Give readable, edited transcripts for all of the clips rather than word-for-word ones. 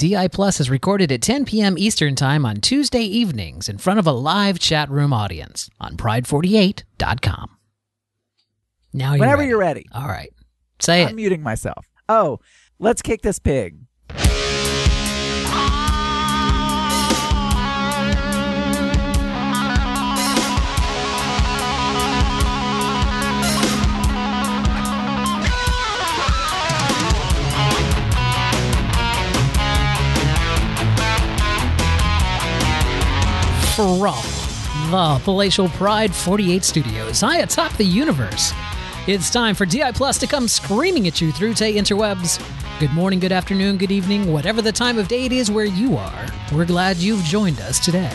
DI Plus is recorded at 10 p.m. Eastern Time on Tuesday evenings in front of a live chat room audience on Pride48.com. Now Whenever you're ready. All right. Say I'm muting myself. Oh, let's kick this pig. From the palatial Pride 48 studios high atop the universe, it's time for DI Plus to come screaming at you through the interwebs. Good morning, good afternoon, good evening, whatever the time of day it is where you are. We're glad you've joined us today.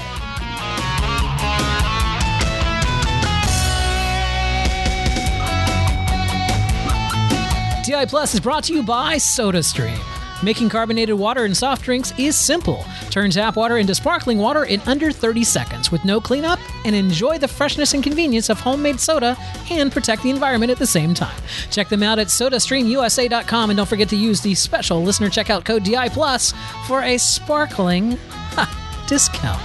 DI Plus is brought to you by SodaStream. Making carbonated water and soft drinks is simple. Turn tap water into sparkling water in under 30 seconds with no cleanup, and enjoy the freshness and convenience of homemade soda and protect the environment at the same time. Check them out at SodaStreamUSA.com, and don't forget to use the special listener checkout code DI Plus for a sparkling discount.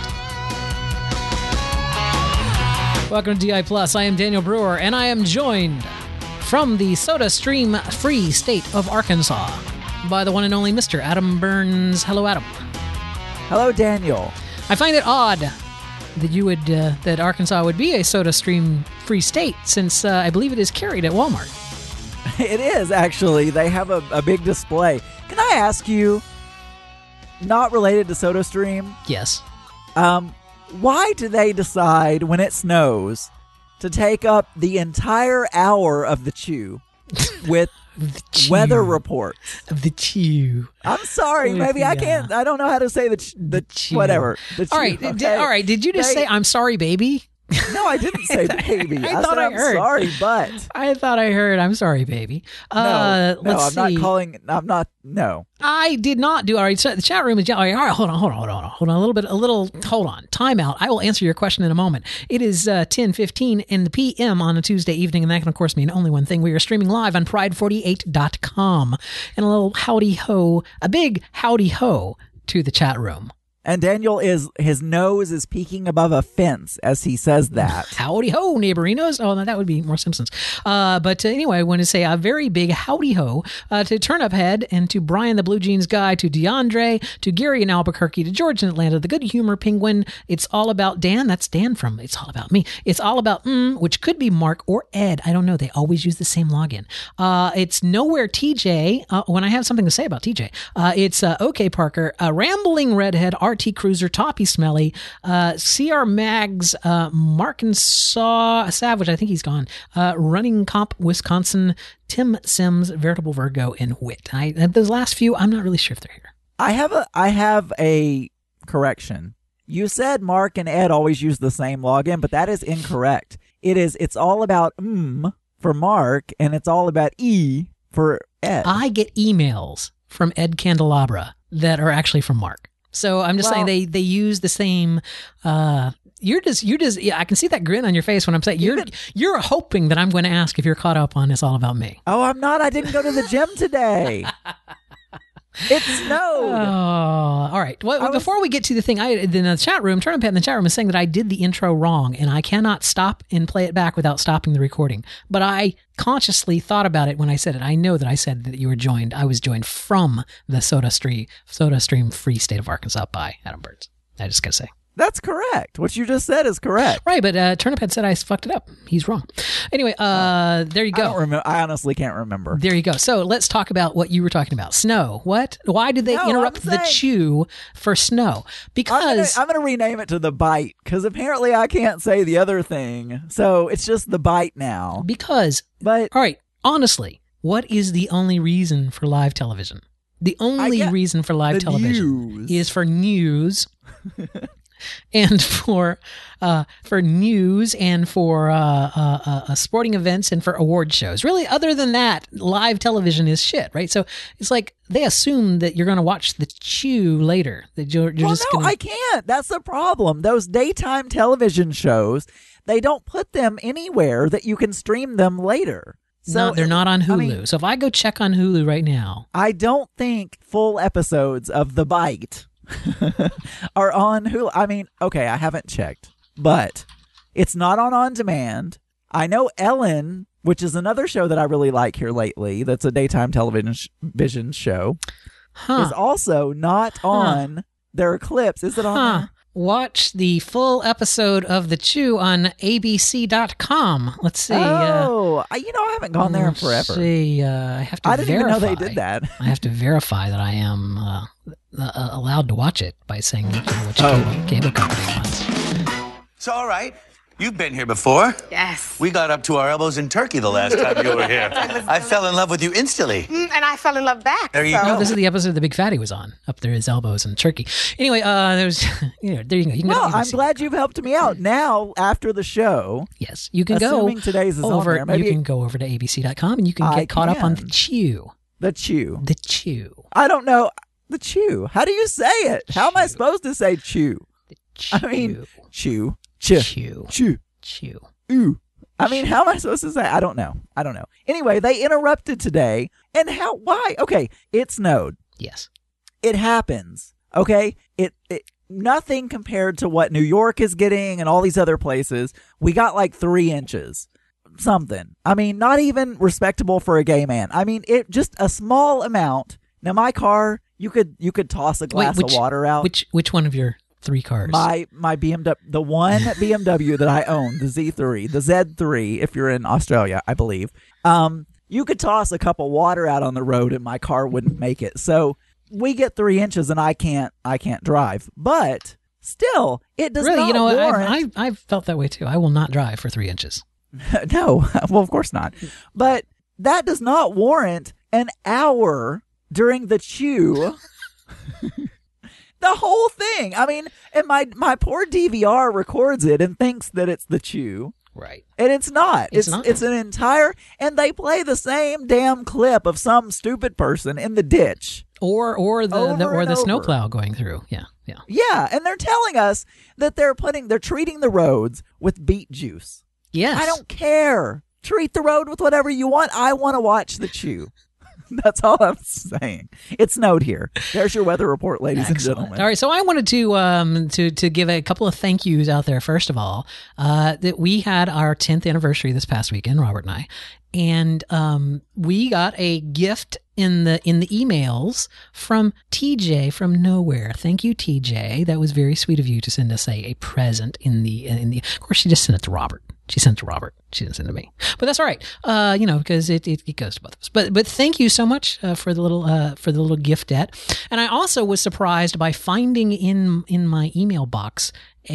Welcome to DI Plus. I am Daniel Brewer, and I am joined from the SodaStream free state of Arkansas by the one and only Mr. Adam Burns. Hello, Adam. Hello, Daniel. I find it odd that you would that Arkansas would be a SodaStream free state, since I believe it is carried at Walmart. It is, actually. They have a big display. Can I ask you, not related to SodaStream? Yes. Why do they decide when it snows to take up the entire hour of the chew with weather reports? The chew. I'm sorry. Maybe I can't. I don't know how to say the chew. Whatever. The chew, all right. okay? All right. Did you just say I'm sorry, baby? No, I didn't say baby. I thought I heard. I'm sorry, but I thought I heard I'm sorry, baby. No, let's I'm see. not calling. I'm not. No, I did not do. All right, so the chat room is. All right, hold on. Hold on. Time out. I will answer your question in a moment. It is 10:15 in the PM on a Tuesday evening, and that can of course mean only one thing. We are streaming live on Pride48.com, and a little howdy ho, a big howdy ho to the chat room. and Daniel his nose is peeking above a fence as he says that. Howdy ho, neighborinos. Oh, no, that would be more Simpsons. But anyway, I want to say a very big howdy ho to Turnip Head, and to Brian the Blue Jeans Guy, to DeAndre, to Gary in Albuquerque, to George in Atlanta, the Good Humor Penguin. It's all about Dan. That's Dan from It's All About Me. It's all about which could be Mark or Ed. I don't know. They always use the same login. It's Nowhere TJ. When I have something to say about TJ, it's OK Parker, Rambling Redhead, RT Cruiser, Toppy Smelly, CR Mags, Markinsaw Savage, I think he's gone, Running Comp Wisconsin, Tim Sims, Veritable Virgo, and Wit. Those last few, I'm not really sure if they're here. I have a correction. You said Mark and Ed always use the same login, but that is incorrect. It's all about for Mark, and it's all about E for Ed. I get emails from Ed Candelabra that are actually from Mark. So I'm just saying they use the same. You're just. Yeah, I can see that grin on your face when I'm saying you're hoping that I'm going to ask if you're caught up on It's All About Me. Oh, I'm not. I didn't go to the gym today. It snowed. Oh, all right. Well, before we get to the thing, in the chat room, Turnip Head in the chat room is saying that I did the intro wrong, and I cannot stop and play it back without stopping the recording. But I consciously thought about it when I said it. I know that I said that you were joined. I was joined from the SodaStream Free State of Arkansas by Adam Burns. I just gotta say. That's correct. What you just said is correct. Right, but Turnip Head said I fucked it up. He's wrong. Anyway, there you go. I honestly can't remember. There you go. So let's talk about what you were talking about. Snow. What? Why did they interrupt the chew for snow? Because I'm going to rename it to the bite, because apparently I can't say the other thing. So it's just the bite now. All right, honestly, what is the only reason for live television? The only reason for live television is for news. And for news and for sporting events and for award shows. Really, other than that, live television is shit, right? So it's like they assume that you're going to watch the chew later. That you're just gonna... I can't. That's the problem. Those daytime television shows, they don't put them anywhere that you can stream them later. So No, they're not on Hulu. I mean, so if I go check on Hulu right now, I don't think full episodes of The Bite are on Hulu. I mean, okay, I haven't checked, but it's not on demand. I know Ellen, which is another show that I really like here lately, that's a daytime television show, is also not on their clips. Is it on there? Watch the full episode of The Chew on abc.com. Let's see. I haven't gone there in let's forever. See, I have to I didn't even know verify. they did that. I have to verify that I am allowed to watch it by saying which cable company it was. It's all right. You've been here before. Yes. We got up to our elbows in turkey the last time you were here. I fell in love with you instantly. And I fell in love back. There you so. go. No, this is the episode the big fatty was on, up there his elbows in turkey. Anyway, there's, there you go. You can Well, go to I'm ABC. glad you've helped me out. Now, after the show, Yes, you can assuming today's is on over. there, maybe you can go over to abc.com and you can I get caught up on can. The Chew. The Chew. The Chew. I don't know. The Chew. How do you say it? How am I Chew. supposed to say chew? Chew. I mean, chew. Chew. Chew. Chew. Ooh. I mean, how am I supposed to say? I don't know. Anyway, they interrupted today. And why? Okay, it snowed. Yes. It happens. Okay? It nothing compared to what New York is getting and all these other places. We got like 3 inches. Something. I mean, not even respectable for a gay man. I mean, it just a small amount. Now my car, you could toss a glass of water out. Which one of your 3 cars? My BMW, the one BMW that I own, the Z3, the Z3, if you're in Australia, I believe. You could toss a cup of water out on the road and my car wouldn't make it. So we get 3 inches and I can't drive. But still, it does really, not warrant. I've felt that way too. I will not drive for 3 inches. No, well, of course not. But that does not warrant an hour during the chew. The whole thing. I mean, and my poor DVR records it and thinks that it's the chew. Right. And it's not. It's not. It's an entire, and they play the same damn clip of some stupid person in the ditch. Or the Over and snowplow over. going through. Yeah. Yeah, and they're telling us that they're treating the roads with beet juice. Yes. I don't care. Treat the road with whatever you want. I want to watch the chew. That's all I'm saying. It snowed here. There's your weather report, ladies and gentlemen. All right, so I wanted to give a couple of thank yous out there. First of all, that we had our 10th anniversary this past weekend, Robert and I, and we got a gift in the emails from TJ from nowhere. Thank you, TJ. That was very sweet of you to send us a present in the. Of course, she just sent it to Robert. She sent it to Robert. She didn't send it to me, but that's all right. Because it goes to both of us. But thank you so much for the little giftette. And I also was surprised by finding in my email box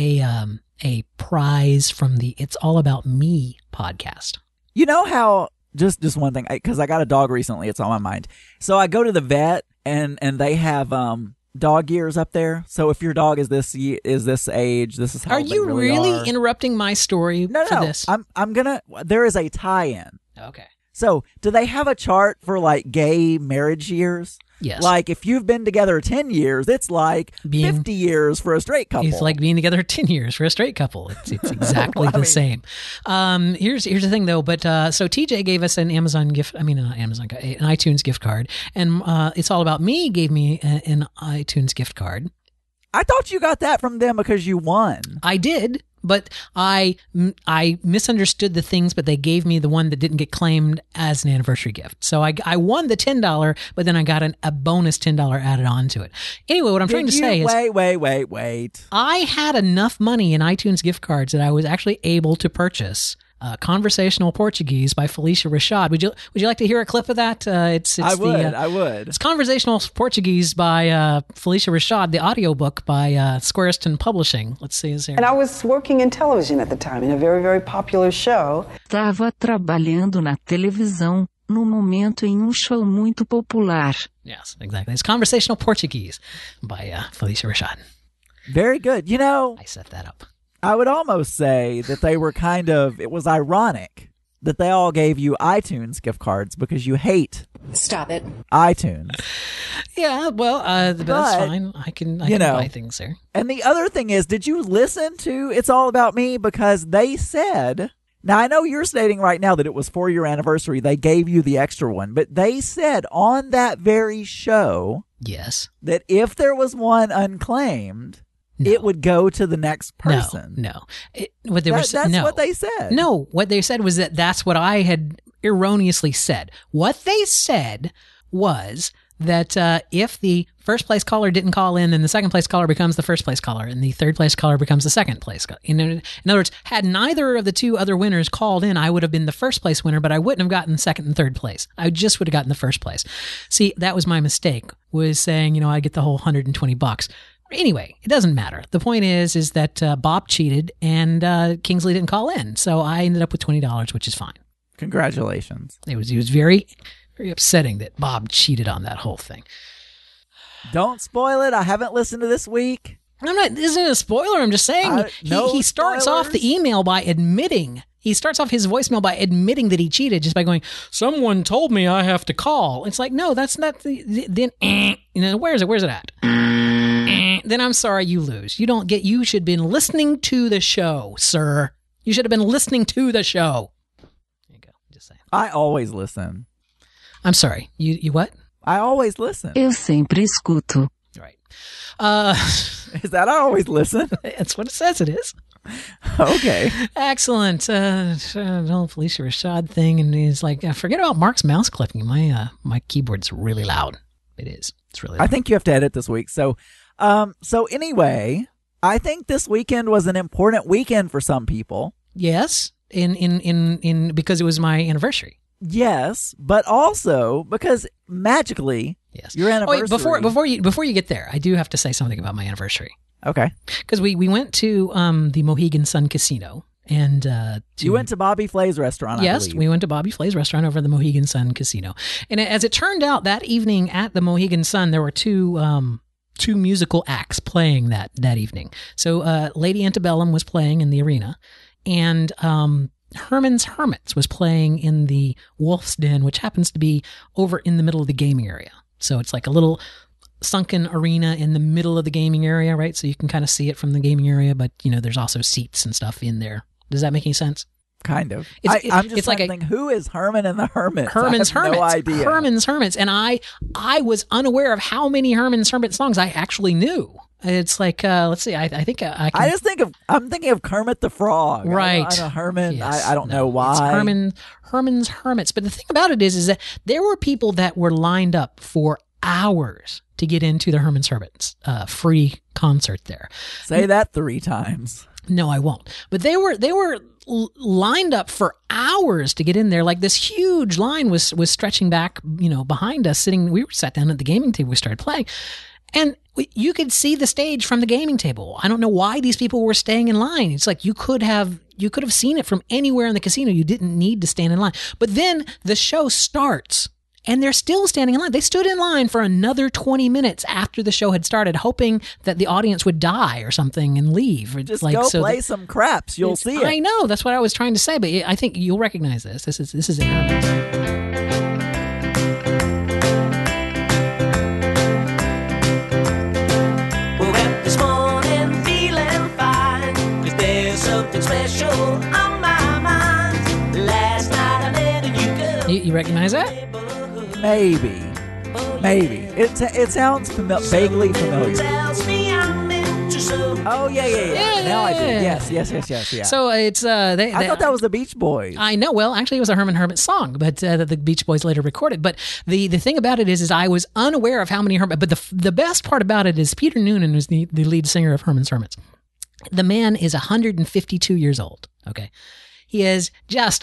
a prize from the It's All About Me podcast. You know how, just one thing, because I got a dog recently, it's on my mind. So I go to the vet and they have dog years up there. So if your dog is this age, this is how Are they you really are. interrupting my story No. for this? I'm gonna. There is a tie-in. Okay. So do they have a chart for like gay marriage years? Yes. Like if you've been together 10 years, it's like 50 years for a straight couple. It's like being together 10 years for a straight couple. It's exactly the same. Here's the thing though. But so TJ gave us an Amazon gift. I mean, not Amazon, an iTunes gift card, and It's All About Me gave me an iTunes gift card. I thought you got that from them because you won. I did, but I misunderstood the things, but they gave me the one that didn't get claimed as an anniversary gift. So I won the $10, but then I got a bonus $10 added on to it. Anyway, what I'm trying to say is wait. I had enough money in iTunes gift cards that I was actually able to purchase Conversational Portuguese by Felicia Rashad. Would you like to hear a clip of that? I would. It's Conversational Portuguese by Felicia Rashad, the audiobook by Squareston Publishing. Let's see. Is there? And I was working in television at the time in a very, very popular show. Estava trabalhando na televisão no momento em show muito popular. Yes, exactly. It's Conversational Portuguese by Felicia Rashad. Very good. You know, I set that up. I would almost say that they were it was ironic that they all gave you iTunes gift cards because you hate Stop it. iTunes. Yeah, well, that's fine. I can buy things there. And the other thing is, did you listen to It's All About Me? Because they said Now, I know you're stating right now that it was for your anniversary. They gave you the extra one, but they said on that very show Yes. that if there was one unclaimed, No. it would go to the next person. No. What they were That's no. what they said. No, what they said was that's what I had erroneously said. What they said was that if the first place caller didn't call in, then the second place caller becomes the first place caller, and the third place caller becomes the second place caller. In other words, had neither of the two other winners called in, I would have been the first place winner, but I wouldn't have gotten second and third place. I just would have gotten the first place. See, that was my mistake, was saying, I get the whole $120. Anyway, it doesn't matter. The point is that Bob cheated and Kingsley didn't call in, so I ended up with $20, which is fine. Congratulations. It was very, very upsetting that Bob cheated on that whole thing. Don't spoil it. I haven't listened to this week. I'm not. This isn't a spoiler. I'm just saying No he starts off the spoilers? email by admitting. He starts off his voicemail by admitting that he cheated, just by going, "Someone told me I have to call." It's like, no, that's not then. Where's it? Where's it at? Then I'm sorry, you lose. You don't get. You should have been listening to the show, sir. You should have been listening to the show. There you go. Just saying. I always listen. I'm sorry. You what? I always listen. Eu sempre escuto. Right. Is that I always listen? That's what it says it is. Okay. Excellent. Whole Felicia Rashad thing, and he's like, forget about Mark's mouse clicking. My keyboard's really loud. It is. It's really loud. I think you have to edit this week. So anyway, I think this weekend was an important weekend for some people. Yes, in because it was my anniversary. Yes, but also because magically, Yes, your anniversary. Wait, before you get there, I do have to say something about my anniversary. Okay. Because we went to the Mohegan Sun Casino, and You went to Bobby Flay's restaurant, I Yes, believe. we went to Bobby Flay's restaurant over at the Mohegan Sun Casino. And as it turned out, that evening at the Mohegan Sun, there were two musical acts playing that evening. So Lady Antebellum was playing in the arena, and Herman's Hermits was playing in the Wolf's Den, which happens to be over in the middle of the gaming area. So it's like a little sunken arena in the middle of the gaming area, right? So you can kind of see it from the gaming area, but there's also seats and stuff in there. Does that make any sense? Kind of. It's- I'm just it's like thinking, who is Herman and the Hermits? Herman's I have Hermits. no idea. Herman's Hermits. And I was unaware of how many Herman's Hermit songs I actually knew. It's like, let's see, I think I can. I'm thinking of Kermit the Frog. Right. I know Herman. Yes. I don't know why. It's Herman's Hermits. But the thing about it is that there were people that were lined up for hours to get into the Herman's Hermits free concert there. Say that 3 times. No, I won't. But they were lined up for hours to get in there. Like this huge line was stretching back, behind us. We were sat down at the gaming table. We started playing, and you could see the stage from the gaming table. I don't know why these people were staying in line. It's like you could have seen it from anywhere in the casino. You didn't need to stand in line. But then the show starts, and they're still standing in line. They stood in line for another 20 minutes after the show had started, hoping that the audience would die or something and leave. Just go play some craps. You'll see it. I know. That's what I was trying to say, but I think you'll recognize this. This is in Herman's. Woke up this morning feeling fine, 'cause there's something special on my mind. Last night I met a new girl. You recognize that? Maybe. It sounds vaguely familiar. Tells me I'm into some. Oh, yeah. Now I do. Yeah. Yes, yeah. So it's I thought that was the Beach Boys. I know. Well, actually, it was a Herman Hermit song, but that the Beach Boys later recorded. But the thing about it is I was unaware of how many Herman. But the best part about it is Peter Noonan was the lead singer of Herman's Hermits. The man is 152 years old. Okay, he is just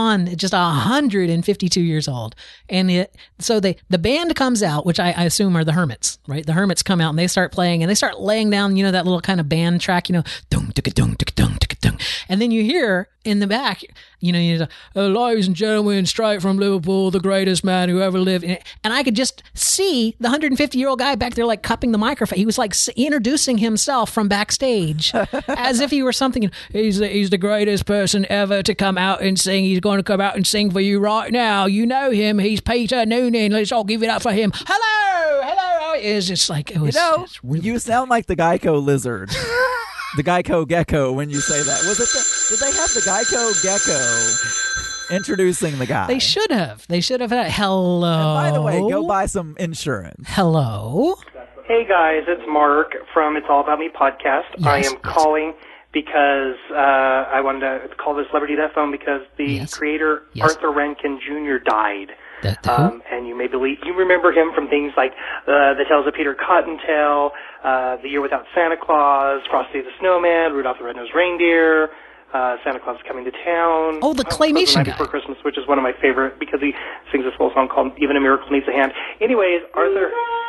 152 years old, and so the band comes out, which I assume are the Hermits, right? The Hermits come out and they start playing and they start laying down, that little kind of band track, dung ticka dung ticka dung ticka dung, and then you hear in the back, ladies and gentlemen, straight from Liverpool, the greatest man who ever lived, and I could just see the 150-year-old guy back there like cupping the microphone. He was like introducing himself from backstage as if he were something. He's the greatest person ever to come out and sing. He's going to come out and sing for you right now. You know him. He's Peter Noonan. Let's all give it up for him. Hello. It's just like, it's really you sound like the Geico lizard. the Geico Gecko when you say that. Did they have the Geico Gecko introducing the guy? They should have. They should have had hello. And by the way, go buy some insurance. Hello. Hey guys, it's Mark from It's All About Me podcast. Yes, I am yes. calling because I wanted to call the Celebrity Death Phone because the Yes. creator Yes. Arthur Rankin Jr. died. The who? And you may believe you remember him from things like the Tales of Peter Cottontail, The Year Without Santa Claus, Frosty the Snowman, Rudolph the Red-Nosed Reindeer, Santa Claus is Coming to Town. Oh, the claymation The Night guy. Before Christmas, which is one of my favorite because he sings this little song called Even a Miracle Needs a Hand. Anyways, Arthur...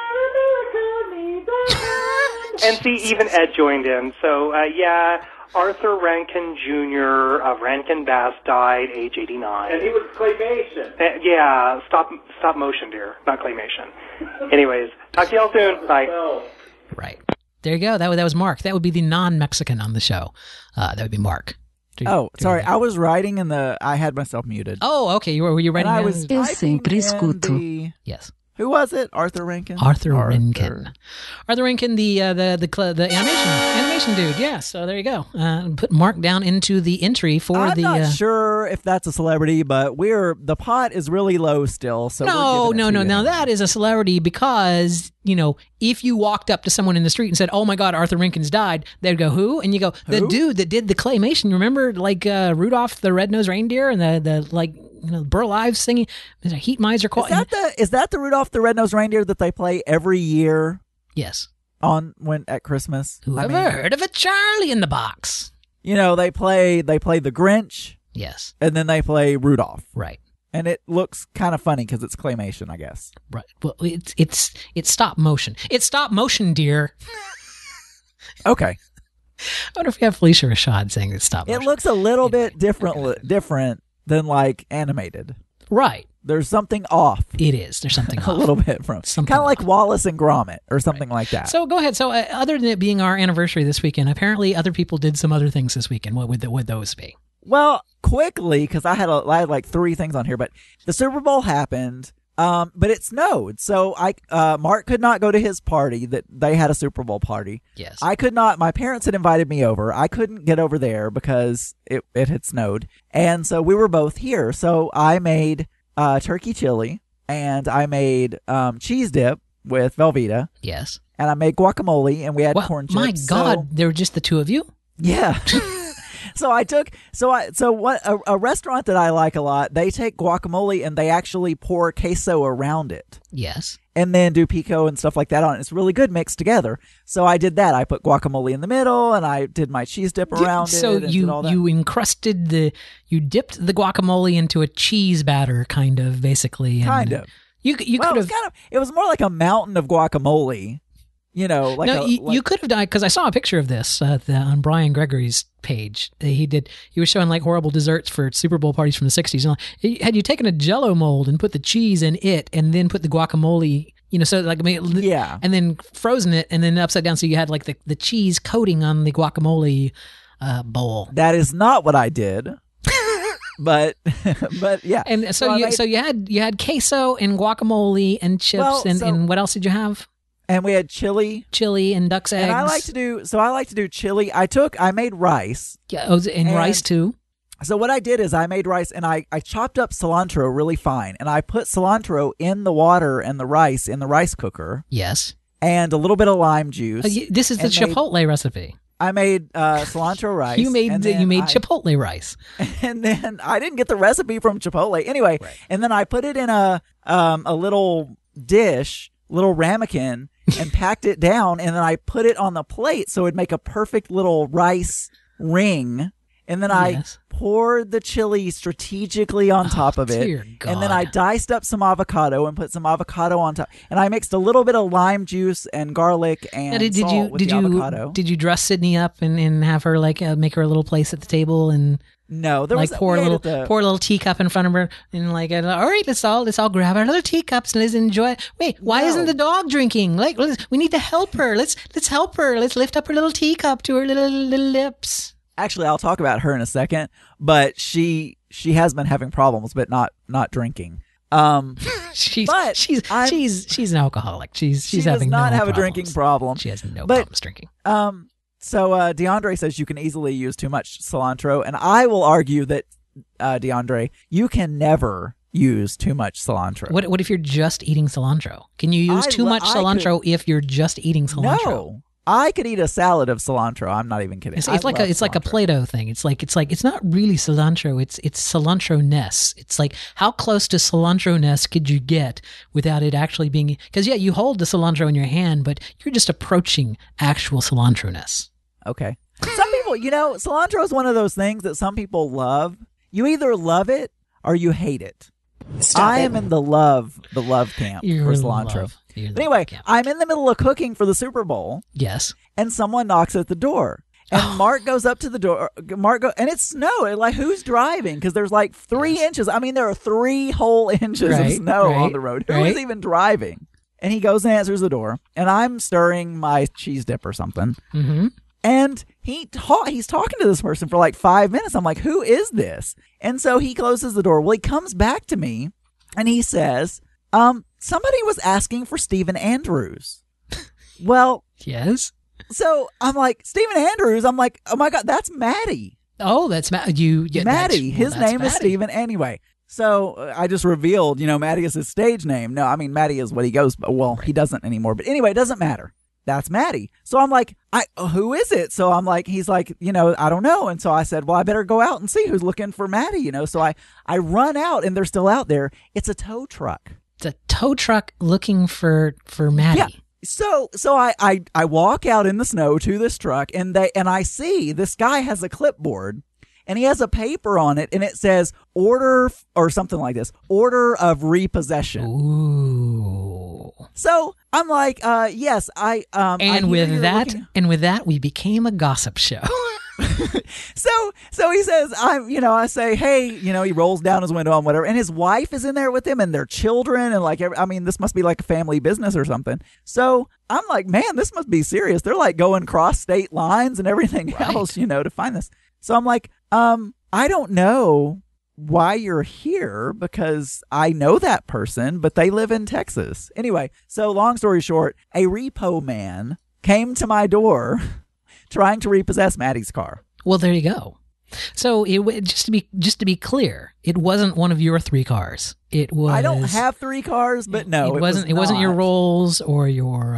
And see, even Ed joined in. So, Arthur Rankin Jr. of Rankin Bass died age 89. And he was claymation. Stop motion, dear, not claymation. Anyways, talk to y'all soon. Bye. Right. There you go. That was Mark. That would be the non-Mexican on the show. That would be Mark. Sorry. I was writing I had myself muted. Oh, okay. Were you writing? And I was Eu typing sempre in escuto. the- Yes. Who was it? Arthur Rankin? Arthur Rankin. Arthur Rankin, the animation dude. Yeah. So there you go. Put Mark down into the entry for I'm the. not sure if that's a celebrity, but the pot is really low still. So No. we're giving it to you Now anyway. that is a celebrity because, if you walked up to someone in the street and said, "Oh my God, Arthur Rankin's died," they'd go, "Who?" And you go, "The Who? dude that did the claymation. Remember, like Rudolph the Red-Nosed Reindeer and the Burl Ives singing, Heat Miser." Is that the Rudolph the Red-Nosed Reindeer that they play every year Yes. at Christmas? Whoever heard of a Charlie in the Box? They play the Grinch Yes. and then they play Rudolph. Right. And it looks kind of funny because it's claymation, I guess. Right. Well, it's stop motion. It's stop motion, dear. Okay. I wonder if we have Felicia Rashad saying it's stop motion. It looks a little bit different than like animated. Right. There's something off It is. There's something a off. little bit from Something kind of like off. Wallace and Gromit or something like that. So go ahead. So other than it being our anniversary this weekend, apparently other people did some other things this weekend. What would those be? Well, quickly, because I had like 3 things on here, but the Super Bowl happened, but it snowed. So Mark could not go to his party that they had a Super Bowl party. Yes. I could not. My parents had invited me over. I couldn't get over there because it had snowed. And so we were both here. So I made turkey chili and I made cheese dip with Velveeta Yes. and I made guacamole and we had Well, corn chips. my God, So- there were just the two of you? yeah. A restaurant that I like a lot, they take guacamole and they actually pour queso around it Yes. and then do pico and stuff like that on it. It's really good mixed together. So I did that. I put guacamole in the middle and I did my cheese dip around So it. And did all that. you dipped the guacamole into a cheese batter, kind of, basically. And Kind of. You Well, could have. it was more like a mountain of guacamole. You could have done, because I saw a picture of this on Brian Gregory's page. He was showing like horrible desserts for Super Bowl parties from the 60s. And had you taken a Jell-O mold and put the cheese in it, and then put the guacamole, Yeah. and then frozen it, and then upside down, so you had like the cheese coating on the guacamole bowl. That is not what I did. but yeah. And so I you made- you had queso and guacamole and chips Well, and what else did you have? and we had chili. Chili and duck's eggs. And I like to do chili. I made rice. and rice too. So what I did is I made rice and I chopped up cilantro really fine and I put cilantro in the water and the rice in the rice cooker Yes. and a little bit of lime juice. This is the and made- Chipotle recipe. I made cilantro rice. You made and then Chipotle rice. and then I didn't get the recipe from Chipotle anyway. Right. And then I put it in a little dish, little ramekin, and packed it down. And then I put it on the plate so it'd make a perfect little rice ring. And then I Yes. poured the chili strategically on top of it. dear And then I God. diced up some avocado and put some avocado on top. And I mixed a little bit of lime juice and garlic and Now, did salt you with the avocado. did you dress Sydney up and have her like make her a little place at the table and No, there like was pour we a ate little at the- little teacup in front of her and like all right, let's all grab our little teacups and let's enjoy. Wait, why No. isn't the dog drinking? Like we need to help her. Let's help her. Let's lift up her little teacup to her little lips. Actually, I'll talk about her in a second, but she has been having problems, but not drinking. She's But she's an alcoholic. She's She having does not no have a problems. drinking problem. She has no But- problems drinking. So DeAndre says you can easily use too much cilantro, and I will argue that, DeAndre, you can never use too much cilantro. What if you're just eating cilantro? Can you use too much cilantro if you're just eating cilantro? No. I could eat a salad of cilantro. I'm not even kidding. It's like a Play-Doh thing. It's not really cilantro. It's cilantro-ness. It's like, how close to cilantro-ness could you get without it actually being? Because you hold the cilantro in your hand, but you're just approaching actual cilantro-ness. Okay. Some people, cilantro is one of those things that some people love. You either love it or you hate it. I am in the love camp for cilantro. But anyway, I'm in the middle of cooking for the Super Bowl. Yes. And someone knocks at the door. And Mark goes up to the door. And it's snow. Like, who's driving? Because there's like 3 inches. I mean, there are 3 whole inches of snow on the road. Who is even driving? And he goes and answers the door. And I'm stirring my cheese dip or something. Mm-hmm. And he's talking to this person for like 5 minutes. I'm like, who is this? And so he closes the door. Well, he comes back to me and he says, somebody was asking for Stephen Andrews. Well, yes. So I'm like, Stephen Andrews. I'm like, oh my God, that's Maddie. Oh, that's Maddie. His name is Stephen. Anyway, so I just revealed, Maddie is his stage name. No, I mean, Maddie is what he goes by. Well, he doesn't anymore. But anyway, it doesn't matter. That's Maddie. So I'm like, who is it? So I'm like, he's like, I don't know. And so I said, well, I better go out and see who's looking for Maddie, So I run out and they're still out there. It's a tow truck. It's a tow truck looking for Maddie. Yeah. So I walk out in the snow to this truck and I see this guy has a clipboard and he has a paper on it and it says order or something like this, order of repossession. Ooh. So I'm like, yes, and with that, we became a gossip show. So he says, I say, hey, he rolls down his window and whatever. And his wife is in there with him and their children. And this must be like a family business or something. So I'm like, man, this must be serious. They're like going cross state lines and everything else, to find this. So I'm like, I don't know why you're here because I know that person, but they live in Texas. Anyway, so long story short, a repo man came to my door trying to repossess Maddie's car. Well, there you go. So just to be clear, it wasn't one of your 3 cars. It was. I don't have 3 cars, but no, it wasn't your Rolls or your.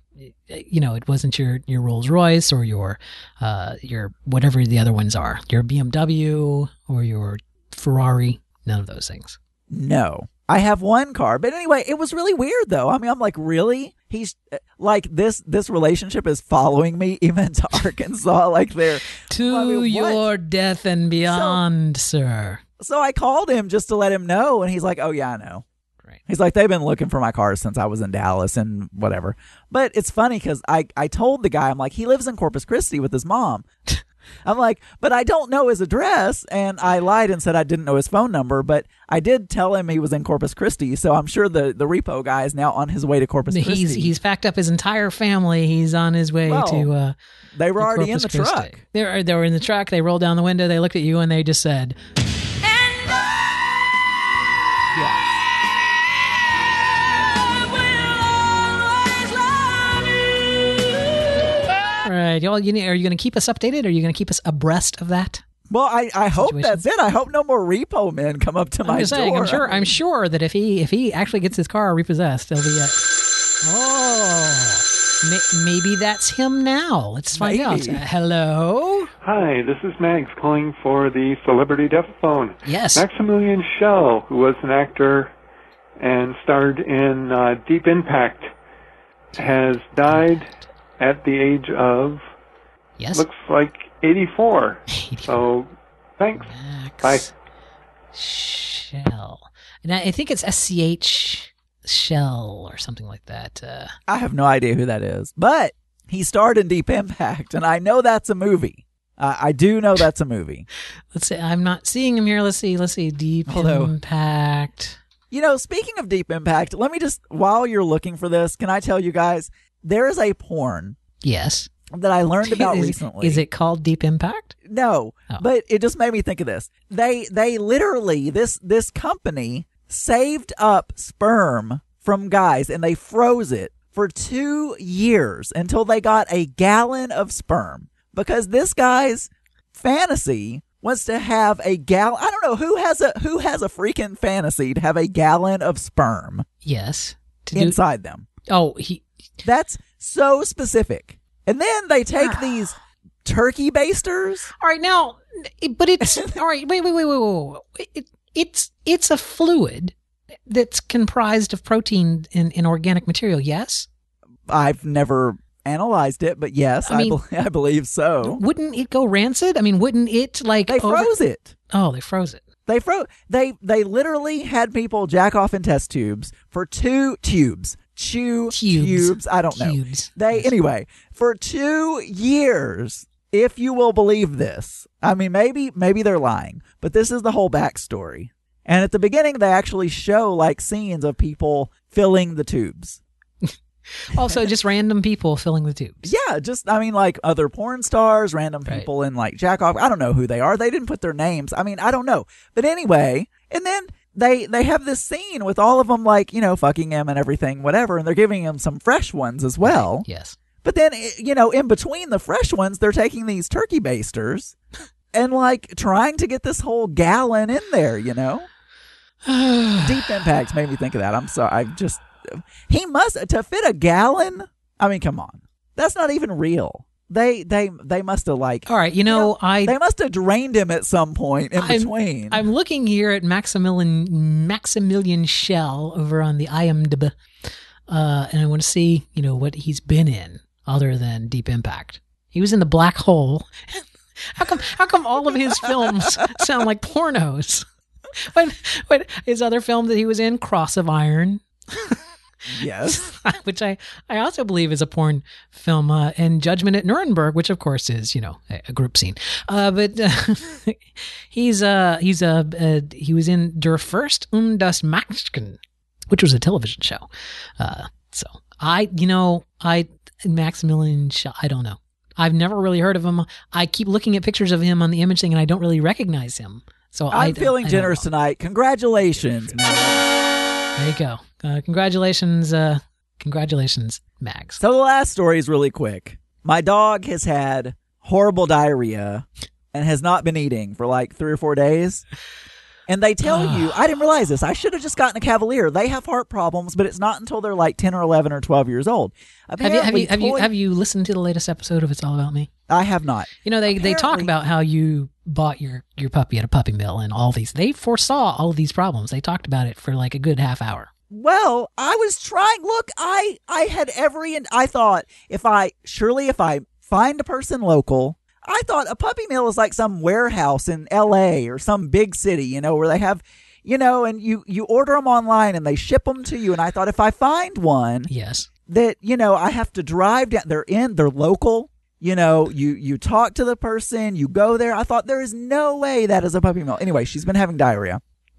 It wasn't your Rolls Royce or your whatever the other ones are. Your BMW or your Ferrari. None of those things. No. I have 1 car. But anyway, it was really weird, though. I mean, I'm like, really? He's like, this relationship is following me even to Arkansas. Like, they're your death and beyond, sir. So I called him just to let him know. And he's like, oh, yeah, I know. Right. He's like, they've been looking for my car since I was in Dallas and whatever. But it's funny because I told the guy, I'm like, he lives in Corpus Christi with his mom. I'm like, but I don't know his address, and I lied and said I didn't know his phone number, but I did tell him he was in Corpus Christi, so I'm sure the repo guy is now on his way to Corpus Christi. He's packed up his entire family. He's on his way to they were already in the truck. They were in the truck. They rolled down the window. They looked at you, and they just said, All right. Are you going to keep us updated? Are you going to keep us abreast of that? Well, I hope that's it. I hope no more repo men come up to my door. I'm sure that if he actually gets his car repossessed, he'll be maybe that's him now. Let's find out. Hello. Hi, this is Mags calling for the Celebrity Death Phone. Yes. Maximilian Schell, who was an actor and starred in Deep Impact, has died at the age of, looks like 84. So, thanks. Max Bye. Schell. And I think it's SCH Shell or something like that. I have no idea who that is. But he starred in Deep Impact, and I know that's a movie. I do know that's a movie. Let's see. I'm not seeing him here. Let's see. Deep Impact. Speaking of Deep Impact, let me just, while you're looking for this, can I tell you guys, there is a porn. Yes. That I learned about recently. Is it called Deep Impact? No, but it just made me think of this. They literally, this company saved up sperm from guys and they froze it for 2 years until they got a gallon of sperm. because this guy's fantasy was to have a gallon. I don't know who has a freaking fantasy to have a gallon of sperm. Yes. Inside them. Oh, that's so specific. And then they take these turkey basters. All right, now, but it's all right. Wait. It's a fluid that's comprised of protein and organic material. Yes. I've never analyzed it, but yes, I believe so. Wouldn't it go rancid? I mean, wouldn't it like they froze it? Oh, they froze it. They literally had people jack off in test tubes for 2 tubes. Tubes. I don't know. Anyway, for 2 years, if you will believe this. I mean, maybe they're lying, but this is the whole backstory. And at the beginning, they actually show like scenes of people filling the tubes. Also, just random people filling the tubes. Yeah, like other porn stars, random people in like jack off. I don't know who they are. They didn't put their names. I mean, I don't know. But anyway, and then they have this scene with all of them like, fucking him and everything, whatever, and they're giving him some fresh ones as well. Right. Yes. But then, in between the fresh ones, they're taking these turkey basters and like trying to get this whole gallon in there, Deep Impact made me think of that. I'm sorry. He must, to fit a gallon. I mean, come on. That's not even real. They must have like. All right, they must have drained him at some point in between. I'm looking here at Maximilian Schell over on the IMDb, and I want to see, what he's been in other than Deep Impact. He was in The Black Hole. How come all of his films sound like pornos? What his other film that he was in, Cross of Iron. Yes. Which I also believe is a porn film, and Judgment at Nuremberg, which of course is, a group scene. But he was in Der Fürst und das Mädchen, which was a television show. Maximilian Schell, I don't know. I've never really heard of him. I keep looking at pictures of him on the image thing and I don't really recognize him. So I'm feeling generous tonight. Congratulations, man. There you go. Congratulations, Mags. So the last story is really quick. My dog has had horrible diarrhea and has not been eating for like 3 or 4 days. And they tell you, I didn't realize this. I should have just gotten a Cavalier. They have heart problems, but it's not until they're like 10 or 11 or 12 years old. Have you listened to the latest episode of It's All About Me? I have not. They talk about how you bought your puppy at a puppy mill and all these. They foresaw all of these problems. They talked about it for like a good half hour. Well, I was trying. Look, I had I thought if I find a person local, I thought a puppy mill is like some warehouse in LA or some big city, where they have, and you order them online and they ship them to you. And I thought if I find one, yes, that, I have to drive down, they're local, you talk to the person, you go there. I thought there is no way that is a puppy mill. Anyway, she's been having diarrhea.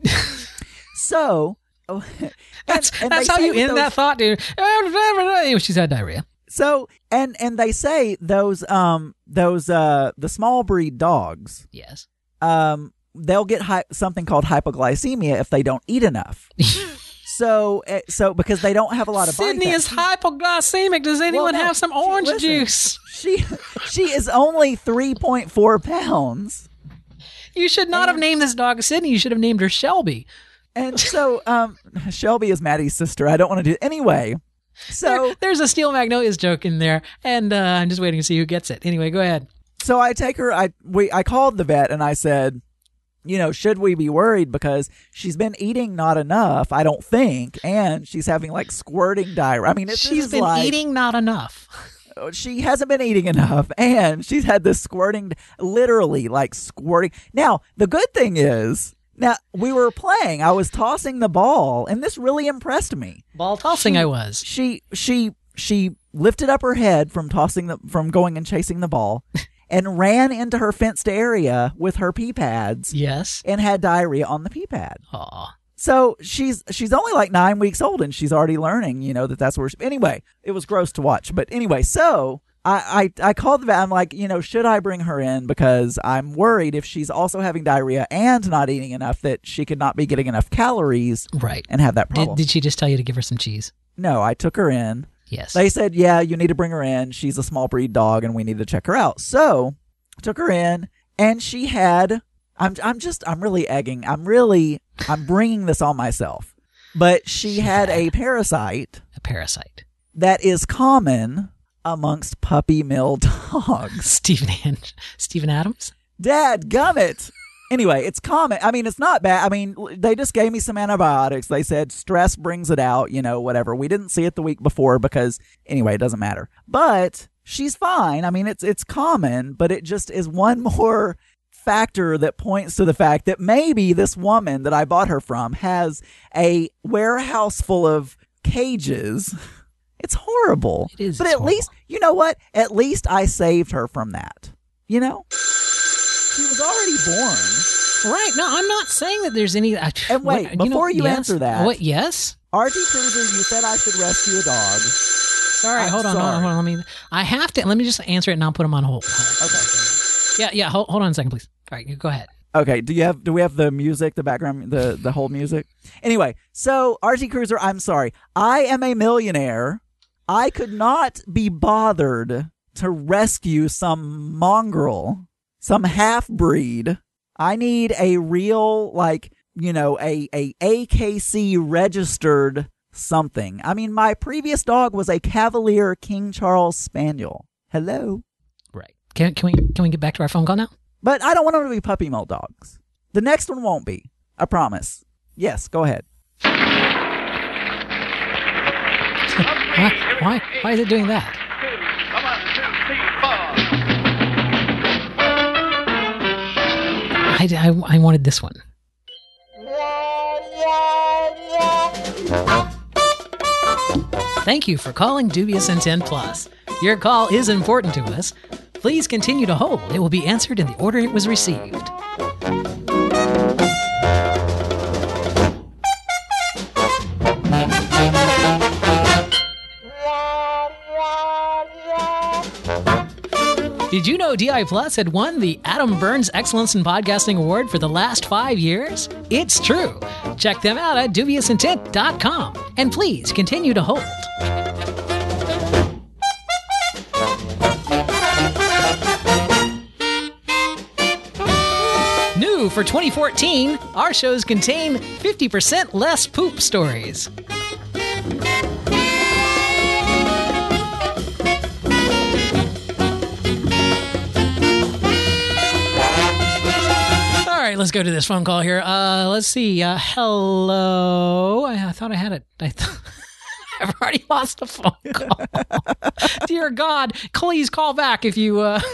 So that's how you end that thought, dude. Anyway, she's had diarrhea. So and they say those the small breed dogs, yes, they'll get something called hypoglycemia if they don't eat enough. so because they don't have a lot of body Sydney fat. Is hypoglycemic. Does anyone have some orange juice? She is only 3.4 pounds. You should not have named this dog Sydney. You should have named her Shelby. And so Shelby is Maddie's sister. I don't want to do anyway. So there's a Steel Magnolias joke in there, and I'm just waiting to see who gets it. Anyway, go ahead. So I take her. I called the vet and I said, should we be worried because she's been eating not enough? I don't think, and she's having like squirting diarrhea. I mean, she's been eating not enough. She hasn't been eating enough, and she's had this squirting, literally like squirting. Now the good thing is. Now, we were playing. I was tossing the ball, and this really impressed me. Ball tossing I was. She lifted up her head from going and chasing the ball and ran into her fenced area with her pee pads. Yes. And had diarrhea on the pee pad. Aw. So she's only like 9 weeks old, and she's already learning, that's where anyway, it was gross to watch. But anyway, so I called the vet. I'm like, should I bring her in? Because I'm worried if she's also having diarrhea and not eating enough that she could not be getting enough calories. Right. And have that problem. Did she just tell you to give her some cheese? No, I took her in Yes. They said, yeah, you need to bring her in. She's a small breed dog and we need to check her out. So took her in and she had, I'm really egging. I'm bringing this on myself, but she had a parasite. A parasite. That is common amongst puppy mill dogs. Steven Adams? Dadgummit. Anyway, it's common. I mean, it's not bad. I mean, they just gave me some antibiotics. They said stress brings it out, whatever. We didn't see it the week before because, anyway, it doesn't matter. But she's fine. I mean, it's common, but it just is one more factor that points to the fact that maybe this woman that I bought her from has a warehouse full of cages. It's horrible. It is. But at least, you know what? At least I saved her from that. She was already born. Right. No, I'm not saying that there's any. And wait, before you answer that. What? Yes? RT Cruiser, you said I should rescue a dog. Sorry, hold on. I have to. Let me just answer it and I'll put him on hold. Okay. Yeah. Hold on a second, please. All right, go ahead. Okay, do we have the music, the background, the whole music? Anyway, so RT Cruiser, I'm sorry. I am a millionaire. I could not be bothered to rescue some mongrel, some half-breed. I need a real, a AKC registered something. I mean, my previous dog was a Cavalier King Charles Spaniel. Hello? Right. Can we get back to our phone call now? But I don't want them to be puppy mill dogs. The next one won't be. I promise. Yes, go ahead. Why is it doing that? I wanted this one. Thank you for calling Dubious Intent Plus. Your call is important to us. Please continue to hold. It will be answered in the order it was received. Did you know DI Plus had won the Adam Burns Excellence in Podcasting Award for the last 5 years? It's true. Check them out at dubiousIntent.com. And please continue to hold. New for 2014, our shows contain 50% less poop stories. All right, let's go to this phone call here. Let's see. Hello. I thought I had it. I've already lost a phone call. Dear God, please call back if you Caller,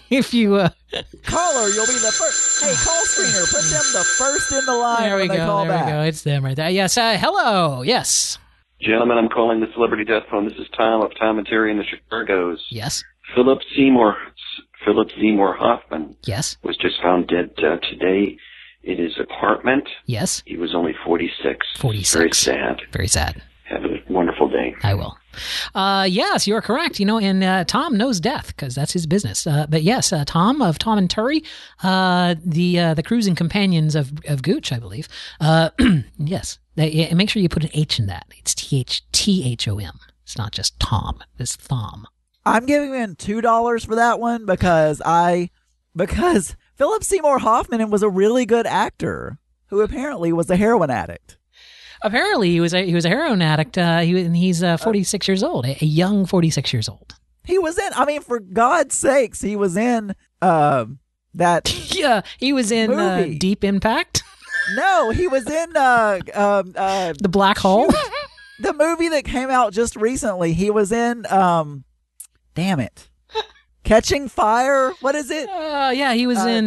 you'll be the first. Hey, call screener, put them the first in the line there we when they go, call there back. we go. It's them right there. Yes, hello. Yes. Gentlemen, I'm calling the Celebrity Death Phone. This is Tom of Tom and Terry and the Chicago's. Yes. Philip Seymour Hoffman. Yes. Was just found dead today in his apartment. Yes. He was only 46. 46. Very sad. Very sad. Have a wonderful day. I will. Yes, you're correct. And Tom knows death because that's his business. But yes, Tom of Tom and Terry, the cruising companions of Gooch, I believe. Yes. And make sure you put an H in that. It's THOM. It's not just Tom. It's Thom. I'm giving him $2 for that one because Philip Seymour Hoffman was a really good actor who apparently was a heroin addict. Apparently, he was a heroin addict. He's 46 years old, a young 46 years old. He was in. I mean, for God's sakes, he was in that. Yeah, he was in movie. Deep Impact. No, he was in The Black Hole. The movie that came out just recently. He was in. Damn it. Catching Fire. What is it? Yeah, he was in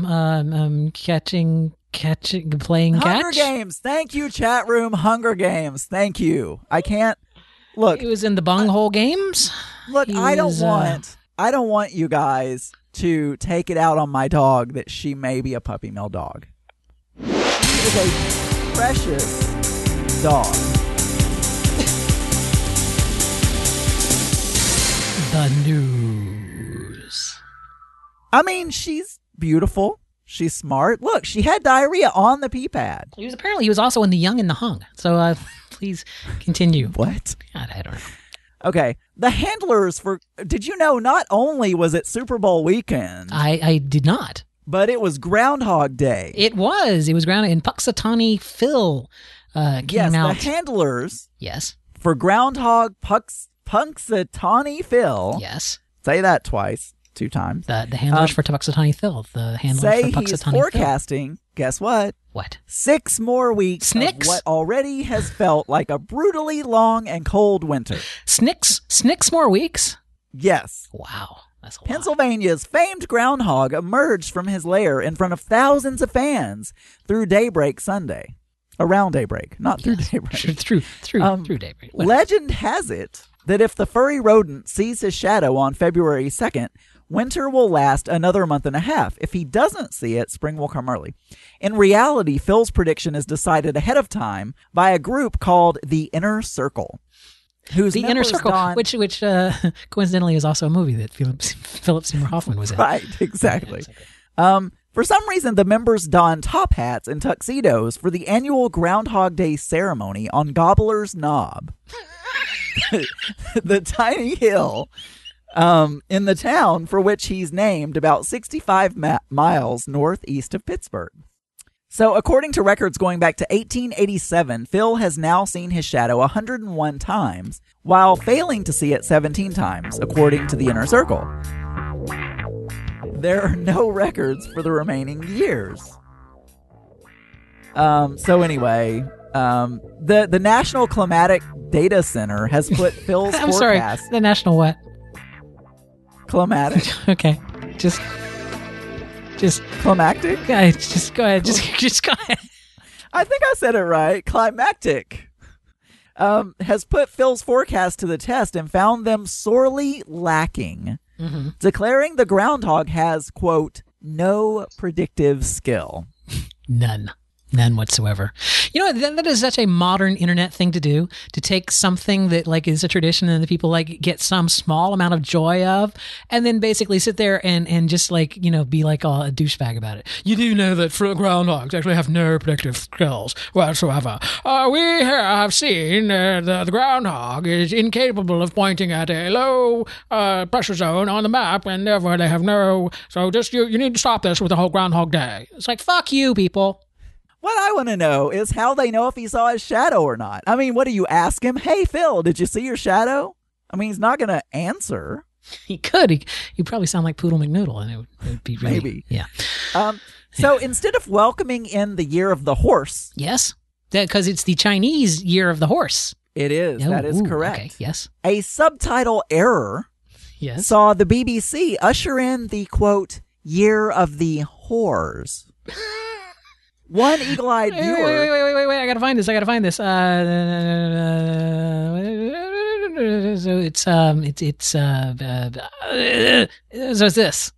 playing Hunger catch. Games. Thank you, chat room. Hunger Games. Thank you. I can't look. He was in the Bunghole Games. Look, I don't want you guys to take it out on my dog that she may be a puppy mill dog. She is a precious dog. The news. I mean, she's beautiful. She's smart. Look, she had diarrhea on the pee pad. He was also in The Young and the Hung. So please continue. What? God, I don't know. Okay. The handlers did you know not only was it Super Bowl weekend? I did not. But it was Groundhog Day. It was grounded in Punxsutawney Phil came out. The handlers. Yes. For Groundhog Punxsutawney Phil. Yes. Say that twice. 2 times. The handlers for Punxsutawney Phil. The handlers say for Punxsutawney he's Phil. forecasting, guess what? What? 6 more weeks of what already has felt like a brutally long and cold winter. Six more weeks? Yes. Wow. That's a lot. Pennsylvania's famed groundhog emerged from his lair in front of thousands of fans through daybreak Sunday. Around daybreak, not through daybreak. Through daybreak. Whatever. Legend has it that if the furry rodent sees his shadow on February 2nd, winter will last another month and a half. If he doesn't see it, spring will come early. In reality, Phil's prediction is decided ahead of time by a group called the Inner Circle. The Inner Circle, which coincidentally is also a movie that Philip Seymour Hoffman was in. Right, exactly. For some reason, the members don top hats and tuxedos for the annual Groundhog Day ceremony on Gobbler's Knob, the tiny hill in the town for which he's named, about 65 miles northeast of Pittsburgh. So according to records going back to 1887, Phil has now seen his shadow 101 times, while failing to see it 17 times, according to the Inner Circle. There are no records for the remaining years. So anyway, the National Climatic Data Center has put Phil's I'm forecast... sorry, the National what? Climatic. Okay, just climactic? Just go ahead. Just go ahead. I think I said it right. Climactic. Has put Phil's forecast to the test and found them sorely lacking, declaring the groundhog has, quote, no predictive skill. None whatsoever. You know, that is such a modern internet thing to do, to take something that like is a tradition and the people like get some small amount of joy of, and then basically sit there and just like, you know, be like a douchebag about it. You do know that groundhogs actually have no predictive skills whatsoever. We here have seen the groundhog is incapable of pointing at a low pressure zone on the map, and therefore they have no, so just you need to stop this with the whole Groundhog Day. It's like, fuck you, people. What I want to know is how they know if he saw his shadow or not. I mean, what do you ask him? Hey, Phil, did you see your shadow? I mean, he's not going to answer. He could. He'd probably sound like Poodle McNoodle, and it would be really... Maybe. Yeah. So instead of welcoming in the Year of the Horse... Yes, because it's the Chinese Year of the Horse. It is. That is correct. Okay, yes. A subtitle error saw the BBC usher in the, quote, Year of the Whores. One eagle-eyed viewer... Wait, I gotta find this. So it's this.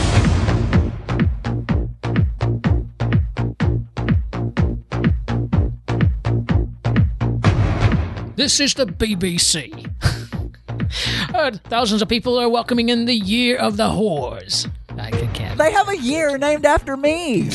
This is the BBC. Thousands of people are welcoming in the Year of the Whores. I can't. They have a year named after me.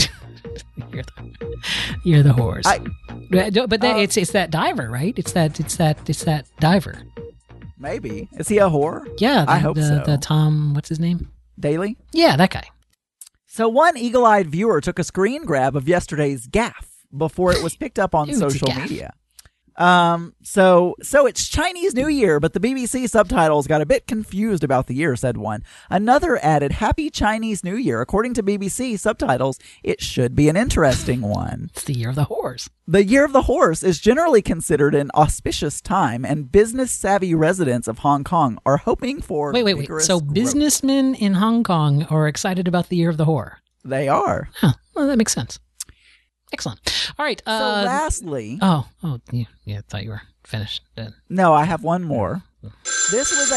You're the whores. But it's that diver, right? It's that diver. Maybe. Is he a whore? Yeah, I hope so. The Tom, what's his name? Daly? Yeah, that guy. So one eagle-eyed viewer took a screen grab of yesterday's gaffe before it was picked up on social media. So it's Chinese New Year, but the BBC subtitles got a bit confused about the year, said one. Another added, Happy Chinese New Year. According to BBC subtitles, it should be an interesting one. It's the Year of the Horse. The Year of the Horse is generally considered an auspicious time, and business-savvy residents of Hong Kong are hoping for Wait. So growth. Businessmen in Hong Kong are excited about the Year of the Whore? They are. Huh. Well, that makes sense. Excellent. All right. So lastly... Oh, yeah, I thought you were finished. No, I have one more. This was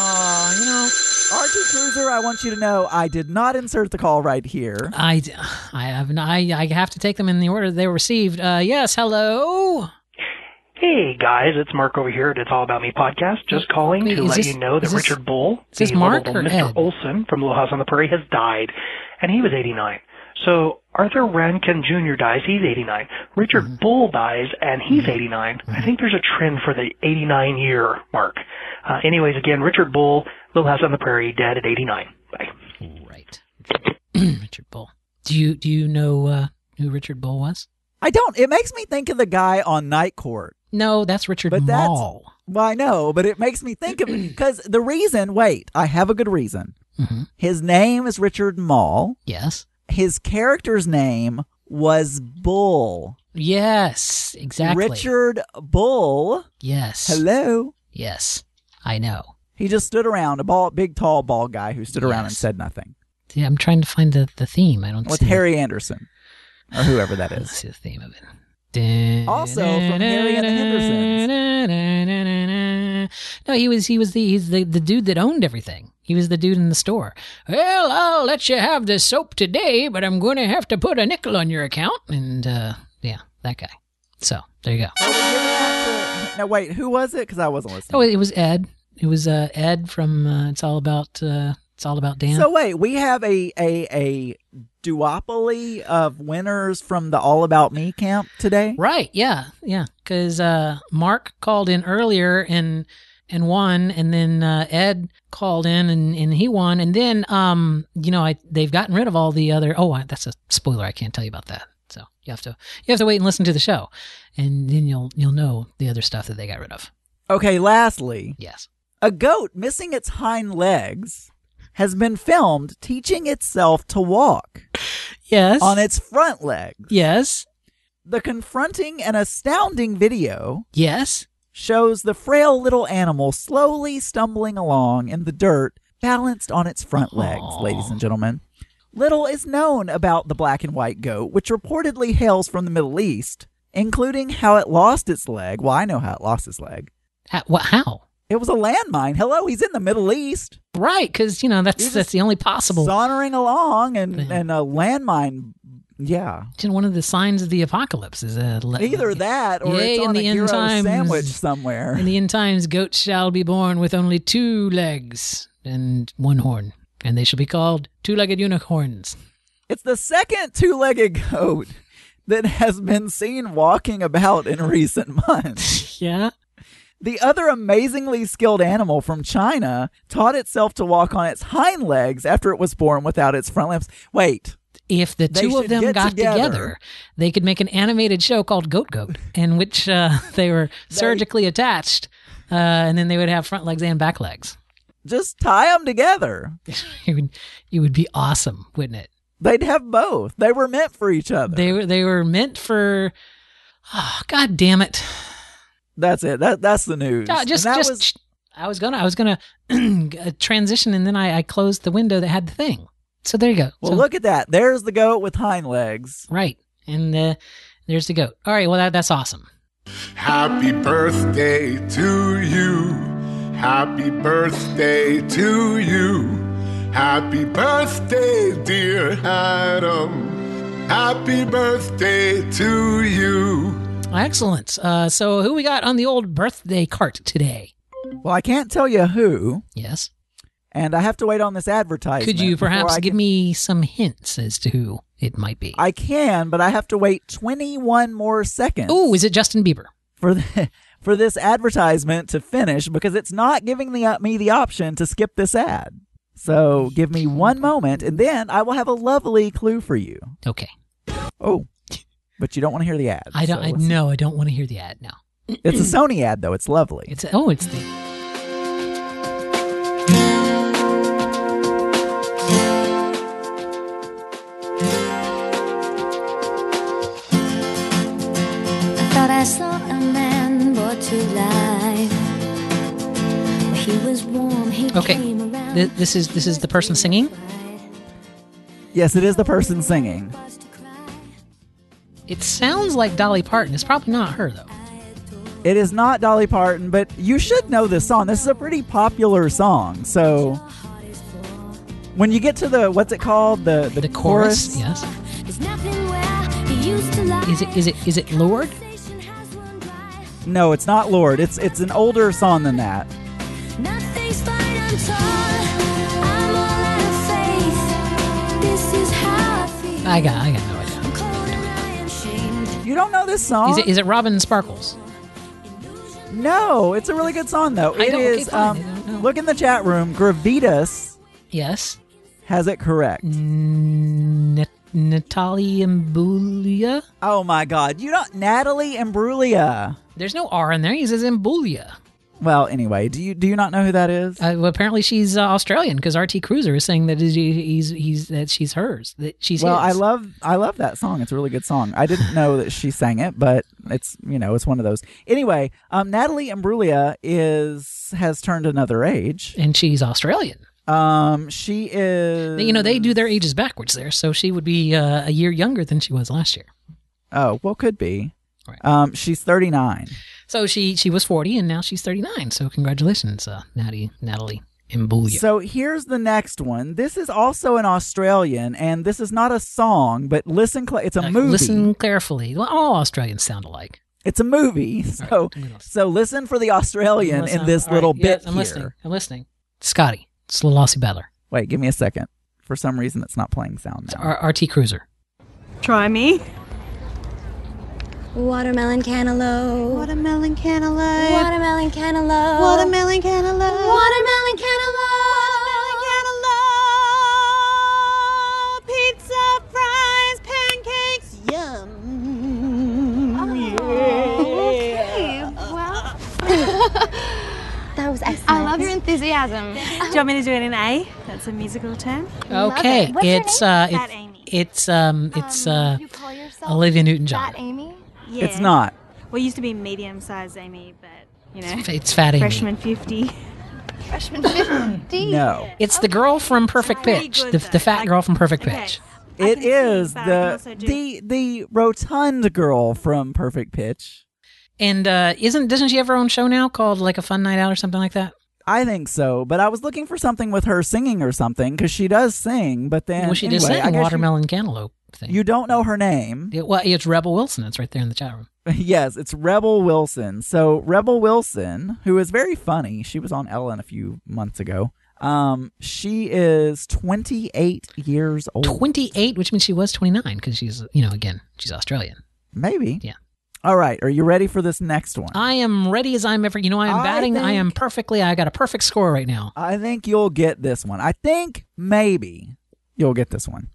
RT Cruiser, I want you to know I did not insert the call right here. I have to take them in the order they were received. Yes, hello? Hey guys, it's Mark over here at It's All About Me podcast. Just calling to let you know that Richard Bull, the Mark lovable or Mr. Ed? Olson from Little House on the Prairie, has died, and he was 89. So Arthur Rankin Jr. dies, he's 89. Richard Bull dies, and he's 89. I think there's a trend for the 89-year mark. Anyways, again, Richard Bull, Little House on the Prairie, dead at 89. Bye. Right. Richard Bull. Do you know who Richard Bull was? I don't. It makes me think of the guy on Night Court. No, that's Richard Mall. Well, I know, but it makes me think of it because the reason, I have a good reason. Mm-hmm. His name is Richard Mall. Yes. His character's name was Bull. Yes, exactly. Richard Bull. Yes. Hello. Yes, I know. He just stood around, big, tall, bald guy who stood around and said nothing. Yeah, I'm trying to find the theme. I don't see With Harry Anderson, or whoever that is. Let's see the theme of it. Also from Harry and the Hendersons. No, he's the dude that owned everything. He was the dude in the store. Well, I'll let you have the soap today, but I'm going to have to put a nickel on your account. And yeah, that guy. So there you go. Now wait, who was it? Because I wasn't listening. Oh, it was Ed. It was Ed from It's All About Dan. So wait, we have a duopoly of winners from the All About Me camp today? Right, yeah. Because Mark called in earlier and won, and then Ed called in and he won, and then they've gotten rid of all the other. Oh, that's a spoiler. I can't tell you about that. So you have to wait and listen to the show, and then you'll know the other stuff that they got rid of. Okay. Lastly, yes, a goat missing its hind legs has been filmed teaching itself to walk. Yes. On its front legs. Yes. The confronting and astounding video. Yes. Shows the frail little animal slowly stumbling along in the dirt, balanced on its front legs, ladies and gentlemen. Little is known about the black and white goat, which reportedly hails from the Middle East, including how it lost its leg. Well, I know how it lost its leg. How? It was a landmine. Hello, he's in the Middle East. Right, because, that's the only possible. Sauntering along and a landmine, yeah. One of the signs of the apocalypse is either that or it's on a hero sandwich somewhere. In the end times, goats shall be born with only 2 legs and 1 horn, and they shall be called 2-legged unicorns. It's the second 2-legged goat that has been seen walking about in recent months. Yeah. The other amazingly skilled animal from China taught itself to walk on its hind legs after it was born without its front limbs. Wait. If the two of them got together, they could make an animated show called Goat Goat, in which they were surgically attached, and then they would have front legs and back legs. Just tie them together. It would be awesome, wouldn't it? They'd have both. They were meant for each other. They were meant for. Oh, God damn it! That's it. That's the news. I was gonna transition, and then I closed the window that had the thing. So there you go. Well, look at that. There's the goat with hind legs. Right, and there's the goat. All right. Well, that's awesome. Happy birthday to you. Happy birthday to you. Happy birthday, dear Adam. Happy birthday to you. Excellent. So who we got on the old birthday cart today? Well, I can't tell you who. Yes. And I have to wait on this advertisement. Could you perhaps give me some hints as to who it might be? I can, but I have to wait 21 more seconds. Oh, is it Justin Bieber? For this advertisement to finish, because it's not giving me the option to skip this ad. So give me one moment, and then I will have a lovely clue for you. Okay. Oh. But you don't want to hear the ad. I don't want to hear the ad now. It's a Sony ad, though. It's lovely. It's the. I thought I saw a man brought to life. He was warm. He came around. This is the person singing. Yes, it is the person singing. It sounds like Dolly Parton. It's probably not her, though. It is not Dolly Parton, but you should know this song. This is a pretty popular song. So when you get to the, what's it called? The chorus? Yes. Is it Lord? No, it's not Lord. It's an older song than that. Nothing's fine, I'm torn. I'm all out of faith. This is how I feel. I got no idea. don't know this song? Is it Robin Sparkles? No, it's a really good song though. It is. Look in the chat room. Gravitas. Yes. Has it correct? Natalie Imbruglia. Oh my God! You don't Natalie Imbruglia. There's no R in there. He says Imbruglia. Well, anyway, do you not know who that is? Well, apparently she's Australian because RT Cruiser is saying that that she's hers. That she's well, his. I love that song. It's a really good song. I didn't know that she sang it, but it's it's one of those. Anyway, Natalie Imbruglia has turned another age, and she's Australian. She is. They do their ages backwards there, so she would be a year younger than she was last year. Oh, well, could be. Right. She's 39. So she was 40 and now she's 39. So congratulations, Natalie Imbruglia. So here's the next one. This is also an Australian, and this is not a song, but it's a movie. Listen carefully. All Australians sound alike. It's a movie. So listen for the Australian in this little bit here. I'm listening. Scotty. It's Little Aussie Battler. Wait, give me a second. For some reason, it's not playing sound now. RT Cruiser. Try me. Watermelon cantaloupe. Watermelon cantaloupe. Watermelon cantaloupe. Watermelon cantaloupe. Watermelon cantaloupe. Watermelon cantaloupe. Pizza, fries, pancakes. Yum. Okay, well. That was excellent. I love your enthusiasm. Do you want me to do it in A? That's a musical term. Okay, it's Olivia Newton-John. Fat Amy? Yeah. It's not. Well, it used to be medium-sized Amy, but it's Fat Amy. Freshman 50. Freshman 50? No. It's the girl from Perfect Pitch. The fat girl from Perfect Pitch. It is the rotund girl from Perfect Pitch. And doesn't she have her own show now called like A Fun Night Out or something like that? I think so, but I was looking for something with her singing or something because she does sing. But then she just sang Watermelon Cantaloupe thing. You don't know her name. It's Rebel Wilson. It's right there in the chat room. Yes, it's Rebel Wilson. So Rebel Wilson, who is very funny, she was on Ellen a few months ago. She is 28 years old. 28, which means she was 29 because she's she's Australian. Maybe. Yeah. All right. Are you ready for this next one? I am ready as I'm ever. I am batting. I am perfectly. I got a perfect score right now. I think you'll get this one. I think maybe you'll get this one.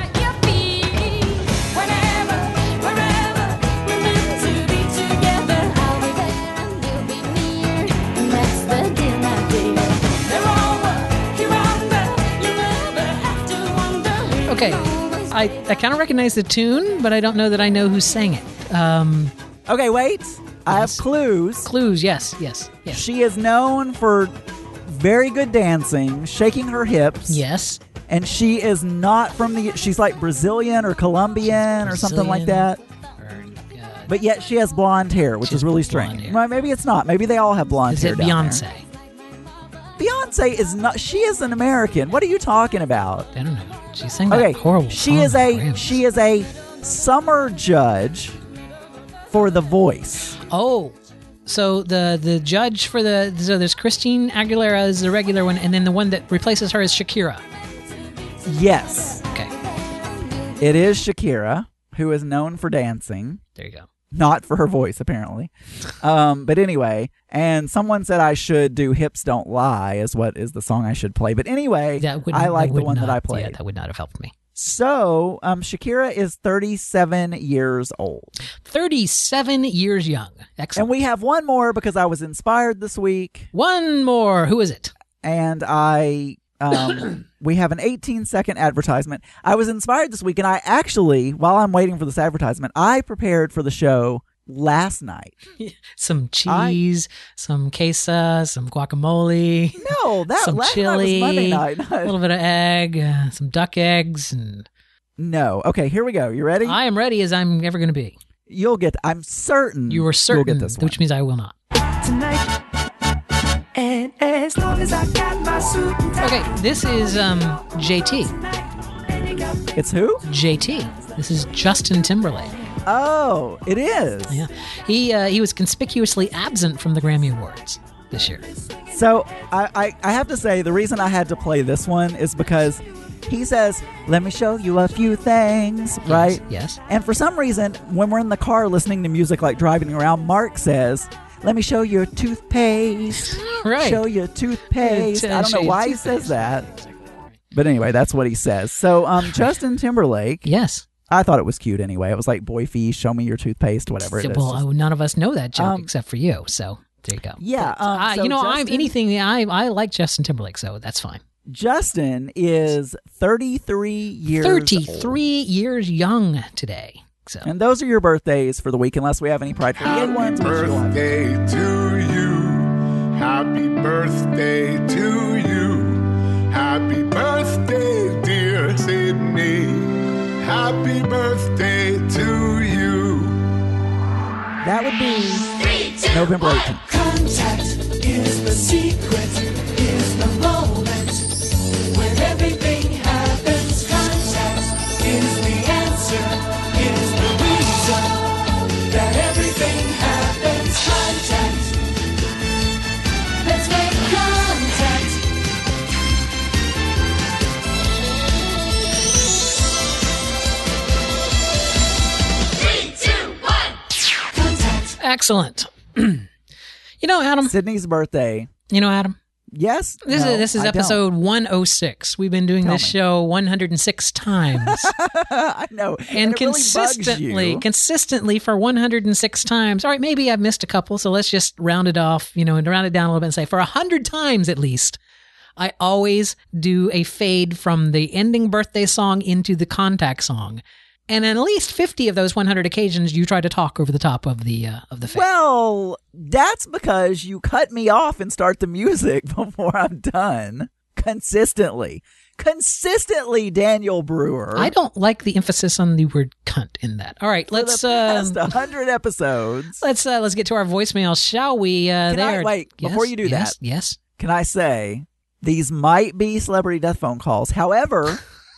Okay. I kind of recognize the tune, but I don't know that I know who sang it. Okay, wait. I have clues. Clues, yes. She is known for very good dancing, shaking her hips. Yes. And she is not she's like Brazilian or Colombian or something like that. But yet she has blonde hair, which is really strange. Well, maybe it's not. Maybe they all have blonde hair. Is it Beyonce? Beyonce is not. She is an American. What are you talking about? I don't know. She sang that horrible She is a summer judge for The Voice. Oh, so the judge for there's Christine Aguilera is the regular one, and then the one that replaces her is Shakira. Yes. Okay. It is Shakira, who is known for dancing. There you go. Not for her voice, apparently. But anyway, and someone said I should do Hips Don't Lie is the song I should play. But anyway, I like the one that I played. Yeah, that would not have helped me. So, Shakira is 37 years old. 37 years young. Excellent. And we have one more because I was inspired this week. One more. Who is it? And we have an 18-second advertisement. I was inspired this week, and I actually, while I'm waiting for this advertisement, I prepared for the show last night. Some cheese, some queso, some guacamole. No, some last chili, night was Monday night. A little bit of egg, some duck eggs, and no. Okay, here we go. You ready? I am ready as I'm ever going to be. You'll get. I'm certain. You are certain. You'll get this one. Which means I will not. Tonight. And as long as I got my suit and tie. Okay, this is JT. It's who? JT. This is Justin Timberlake. Oh, it is. Yeah, he was conspicuously absent from the Grammy Awards this year. So I have to say the reason I had to play this one is because he says, "Let me show you a few things," right? Yes. And for some reason, when we're in the car listening to music like driving around, Mark says, "Let me show you a toothpaste." Right. Show you a toothpaste. I don't know why he says that. But anyway, that's what he says. So Justin Timberlake. Yes. I thought it was cute anyway. It was like, "Boy Fee, show me your toothpaste," whatever it is. Well, none of us know that joke except for you. So there you go. Yeah. But, so I'm anything. I like Justin Timberlake, so that's fine. Justin is 33 years 33 years young today. So. And those are your birthdays for the week, unless we have any Pride 48 ones. Birthday to you. Happy birthday to you. Happy birthday, dear Sydney. Happy birthday to you. That would be November 18th. Contact is the secret, is the moment when everything happens. Contact is the answer, is the reason that everything happens. Contact. Let's make contact. Excellent. Adam. Sydney's birthday. Adam. Yes. This is episode 106. We've been doing this show 106 times. I know. And it really bugs you. consistently for 106 times. All right, maybe I've missed a couple, so let's just round it off, and round it down a little bit and say for 100 times at least. I always do a fade from the ending birthday song into the contact song. And on at least 50 of those 100 occasions, you try to talk over the top of the fade. Well, that's because you cut me off and start the music before I'm done. Consistently, Daniel Brewer. I don't like the emphasis on the word "cunt" in that. All right, let's for the past 100 episodes. Let's get to our voicemail, shall we? Before you do that, yes. Can I say these might be celebrity death phone calls? However.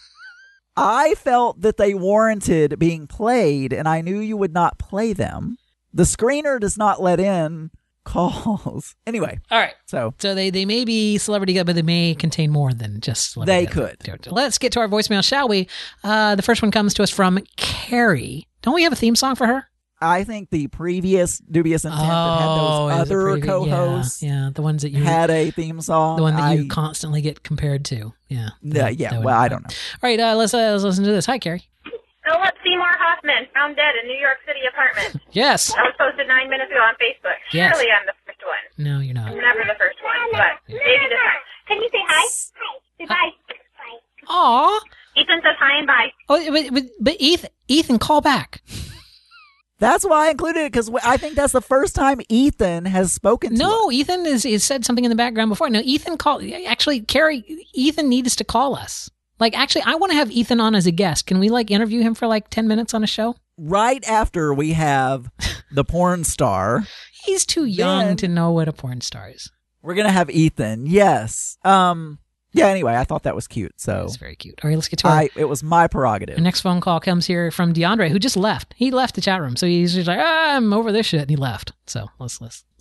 I felt that they warranted being played, and I knew you would not play them. The screener does not let in calls. Anyway. All right. So they may be celebrity, but they may contain more than just celebrity. They could. Let's get to our voicemail, shall we? The first one comes to us from Carrie. Don't we have a theme song for her? I think the previous Dubious Intent that had those other co-hosts, the ones that you had a theme song, the one that you constantly get compared to, Well, I don't know. All right, let's listen to this. Hi, Carrie. Philip Seymour Hoffman found dead in New York City apartment. Yes. That was posted 9 minutes ago on Facebook. Yes. Surely I'm the first one. No, you're not. I'm never the first one, but maybe this time. Can you say hi? Hi. Say bye. Aw. Ethan says hi and bye. Oh, but Ethan, call back. That's why I included it, because I think that's the first time Ethan has spoken to us. Ethan has said something in the background before. No, Ethan called. Actually, Carrie, Ethan needs to call us. Actually, I want to have Ethan on as a guest. Can we, interview him for, 10 minutes on a show? Right after we have the porn star. He's too young to know what a porn star is. We're going to have Ethan. Yes. Anyway, I thought that was cute. So it's very cute. All right, let's get to it was my prerogative. The next phone call comes here from DeAndre, who just left. He left the chat room. So he's just like, I'm over this shit. And he left. So let's.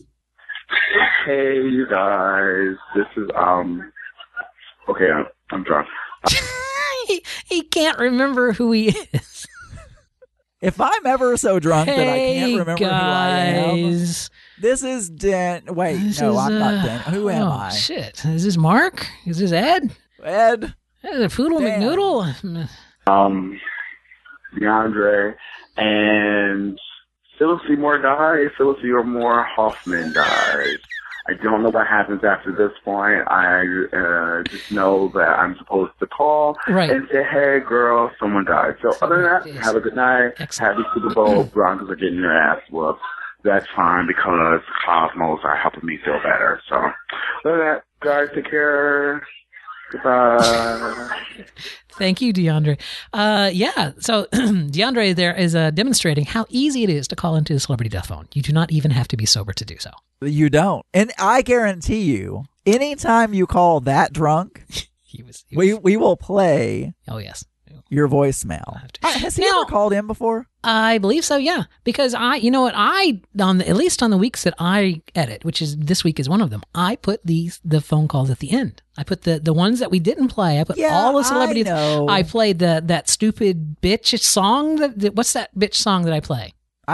Hey, you guys. This is, okay, I'm drunk. He can't remember who he is. If I'm ever so drunk that I can't remember who I am. This is Dan. Wait, I'm not Dan. Who am I? Shit. Is this Mark? Is this Ed? Ed. Is it Poodle McNoodle? DeAndre and Philip Seymour died. Philip Seymour Hoffman died. I don't know what happens after this point. I just know that I'm supposed to call and say, hey, girl, someone died. So other than that, have a good night. Excellent. Happy Super Bowl. Broncos are getting their ass whooped. That's fine because Cosmos are helping me feel better. So other than that, guys, take care. Goodbye. Thank you, DeAndre. So DeAndre there is demonstrating how easy it is to call into the Celebrity Death Phone. You do not even have to be sober to do so. You don't. And I guarantee you, anytime you call that drunk, we will play. Oh, yes. your voicemail. Has he ever called in before? I believe so, yeah. Because at least on the weeks that I edit, which is this week is one of them, I put the phone calls at the end. I put the ones that we didn't play. I put all the celebrities. I played that stupid bitch song. What's that bitch song that I play?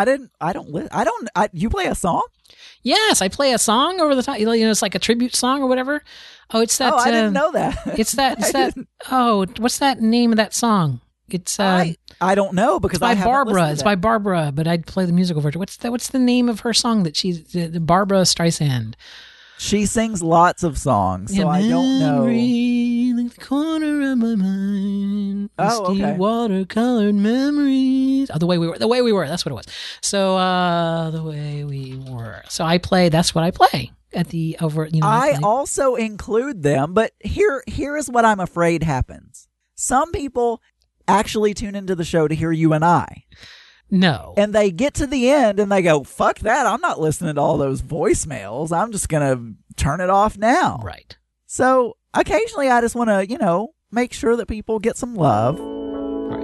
You play a song? Yes, I play a song over the top. It's like a tribute song or whatever. Oh, it's that. Oh, I didn't know that. It's that. Oh, what's that name of that song? It's I don't know because by Barbara. It's by Barbara, but I'd play the musical version. What's the name of her song that she's Barbara Streisand? She sings lots of songs, so I don't know. Like the corner of my mind. Okay. Watercolored memories. Oh, the way we were. That's what it was. So the way we were. So that's what I play at the over. I also include them, but here is what I'm afraid happens. Some people actually tune into the show to hear you and I. No. And they get to the end and they go, fuck that. I'm not listening to all those voicemails. I'm just going to turn it off now. Right. So occasionally I just want to, make sure that people get some love. Right.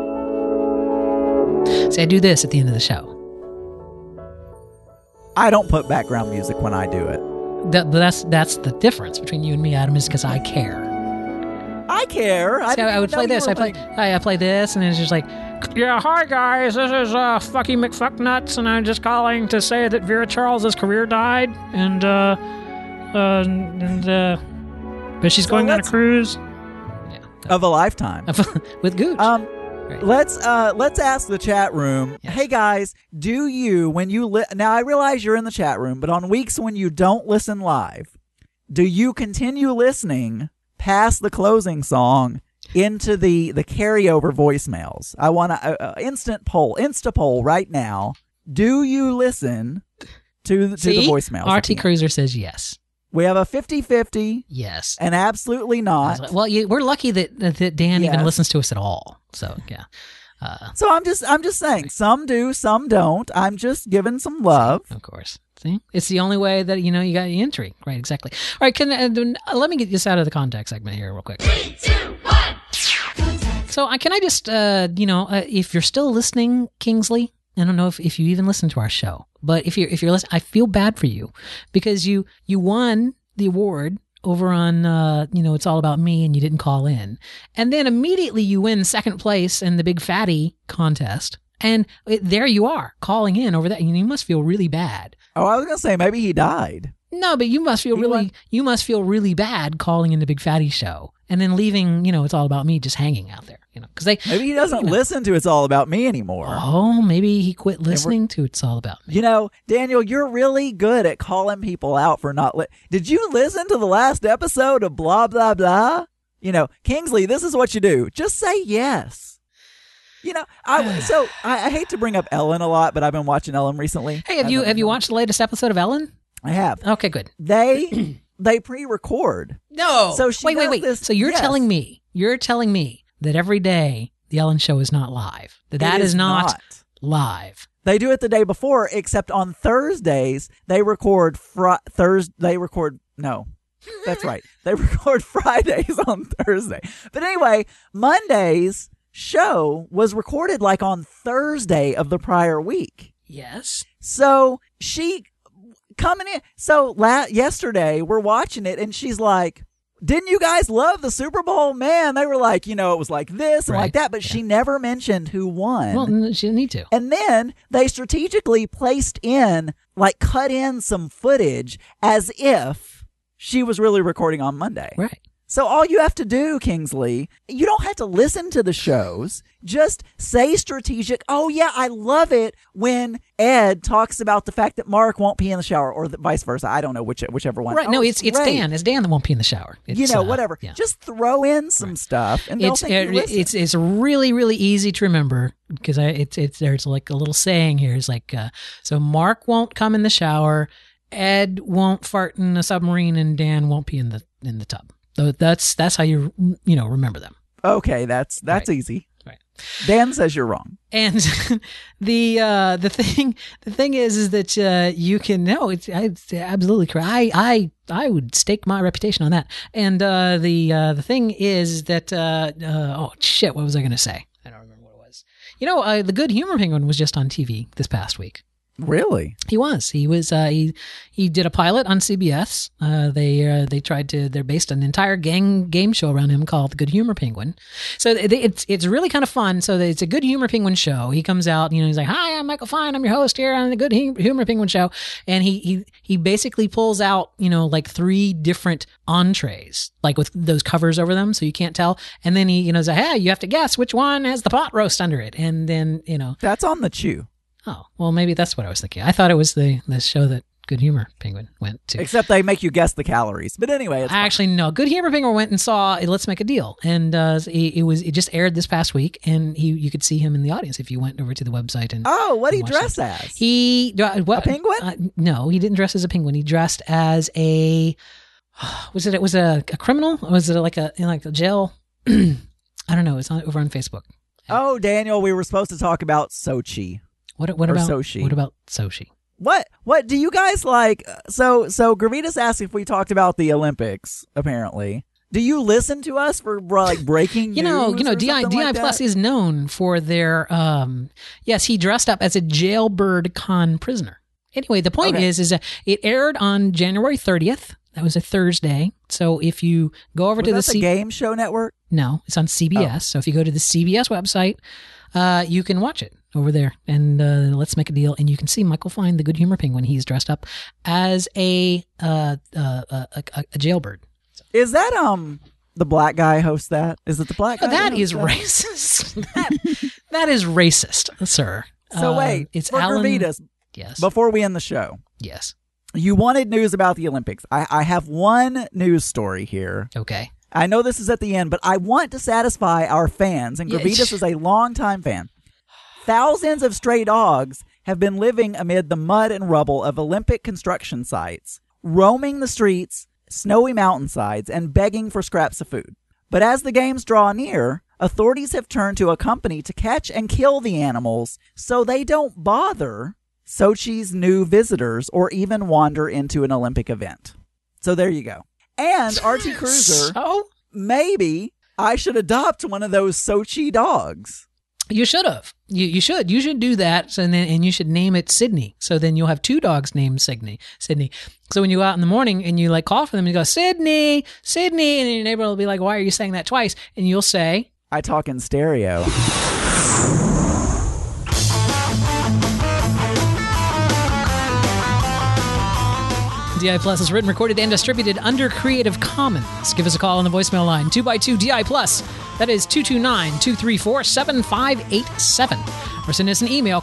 See, I do this at the end of the show. I don't put background music when I do it. That's the difference between you and me, Adam, is because I care. I care. I would play this. I play this, and it's just like, yeah, hi guys, this is Fucky McFucknuts, and I'm just calling to say that Vera Charles' career died, but she's going on a cruise. Yeah, of a lifetime with Gooch. Right. Let's ask the chat room. Yes. Hey guys, do you now I realize you're in the chat room, but on weeks when you don't listen live, do you continue listening past the closing song into the carryover voicemails? I want to Insta poll right now. Do you listen to the voicemails? RT Cruiser says yes. We have a 50-50. Yes. And absolutely not. Well, we're lucky that Dan even listens to us at all. So, yeah. So I'm just saying, some do, some don't. I'm just giving some love. Of course. See? It's the only way that, you got the entry. Right, exactly. All right, let me get this out of the contact segment here real quick. 3, 2, 1. So can I just, if you're still listening, Kingsley, I don't know if you even listen to our show, but if you're listening, I feel bad for you because you won the award over on, It's All About Me, and you didn't call in. And then immediately you win second place in the Big Fatty contest. And there you are calling in over that. You must feel really bad. Oh, I was going to say maybe he died. No, but you must feel really bad calling in the Big Fatty show and then leaving, It's All About Me just hanging out there, because maybe he doesn't listen to It's All About Me anymore. Oh, maybe he quit listening to It's All About Me. Daniel, you're really good at calling people out for not Did you listen to the last episode of blah, blah, blah? Kingsley, this is what you do. Just say yes. I hate to bring up Ellen a lot, but I've been watching Ellen recently. Hey, have you watched the latest episode of Ellen? I have. Okay, good. They pre-record. No. So wait. So you're telling me that every day the Ellen Show is not live. That is not live. They do it the day before, except on Thursdays they record. No, that's right. They record Fridays on Thursday. But anyway, Monday's show was recorded like on Thursday of the prior week. Yes. So she coming in. So yesterday we're watching it and she's like, didn't you guys love the Super Bowl? Man, they were like, it was like this and like that, but she never mentioned who won. Well, she didn't need to. And then they strategically cut in some footage as if she was really recording on Monday. Right. So all you have to do, Kingsley, you don't have to listen to the shows. Just say strategic. Oh, yeah, I love it when Ed talks about the fact that Mark won't pee in the shower or vice versa. I don't know whichever one. Right. No, it's Dan. It's Dan that won't pee in the shower. It's, whatever. Yeah. Just throw in some stuff. And it's really, really easy to remember because there's like a little saying here. It's like, so Mark won't come in the shower, Ed won't fart in a submarine, and Dan won't pee in the tub. So that's how you remember them. Okay, that's right. Easy. Right. Dan says you're wrong. And the thing is that you can know it's absolutely correct. I would stake my reputation on that. And the thing is that oh shit, what was I going to say? I don't remember what it was. The Good Humor Penguin was just on TV this past week. Really? He was. He did a pilot on CBS. They tried to. They're based an entire game show around him called The Good Humor Penguin. So it's really kind of fun. So it's a Good Humor Penguin show. He comes out. He's like, "Hi, I'm Michael Fine. I'm your host here on the Good Humor Penguin show." And he basically pulls out like 3 different entrees, like with those covers over them, so you can't tell. And then he says, "Hey, you have to guess which one has the pot roast under it." And then that's on the Chew. Oh, well, maybe that's what I was thinking. I thought it was the show that Good Humor Penguin went to. Except they make you guess the calories. But anyway, it's actually no. Good Humor Penguin went and saw Let's Make a Deal, and it just aired this past week, and you could see him in the audience if you went over to the website and. Oh, what did he dress as? A penguin? No, he didn't dress as a penguin. He dressed as a. It was a criminal? Or was it like a jail? I don't know. It's over on Facebook. Oh, Daniel, we were supposed to talk about Sochi. What about Sochi? What about Sochi? What do you guys like? So Gravitas asked if we talked about the Olympics. Apparently, do you listen to us for breaking news? DI Plus is known for their. Yes, he dressed up as a jailbird con prisoner. Anyway, the point is that it aired on January 30th. That was a Thursday. So if you go over to the Game Show Network, no, it's on CBS. So if you go to the CBS website, you can watch it over there, and Let's Make a Deal, and you can see Michael Fine, the Good Humor Penguin. He's dressed up as a jailbird. Is that the black guy hosts that? Is it the black guy? That is racist. that is racist, sir. So wait, it's for Alan. Gravitas, Yes. Before we end the show, yes, you wanted news about the Olympics. I have one news story here. Okay. I know this is at the end, but I want to satisfy our fans, and Gravitas is a longtime fan. Thousands of stray dogs have been living amid the mud and rubble of Olympic construction sites, roaming the streets, snowy mountainsides, and begging for scraps of food. But as the games draw near, authorities have turned to a company to catch and kill the animals so they don't bother Sochi's new visitors or even wander into an Olympic event. So there you go. And RT Cruiser, maybe I should adopt one of those Sochi dogs. You should have. You should. You should do that, and you should name it Sydney. So then you'll have 2 dogs named Sydney. So when you go out in the morning and you call for them, you go Sydney, and then your neighbor will be like, "Why are you saying that twice?" And you'll say, "I talk in stereo." DI Plus is written, recorded, and distributed under Creative Commons. Give us a call on the voicemail line, 2x2 DI Plus. That is 229-234-7587. Or send us an email,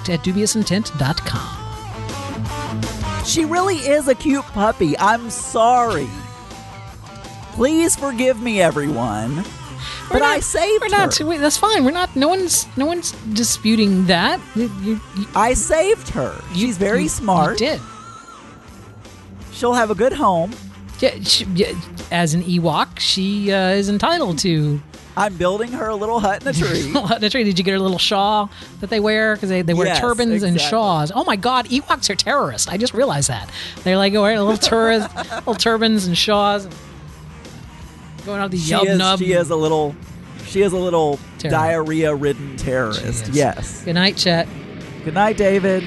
contact@dubiousintent.com. She really is a cute puppy. I'm sorry. Please forgive me, everyone. But I saved her. That's fine. No one's disputing that. I saved her. She's very smart. You did. She'll have a good home. Yeah, as an Ewok, she is entitled to. I'm building her a little hut in a tree. Did you get her a little shawl that they wear? Because they wear turbans and shawls. Oh my God, Ewoks are terrorists. I just realized that. They're wearing little turbans and shawls. Going out the yub-nub. She is a little diarrhea-ridden terrorist. Yes. Good night, Chet. Good night, David.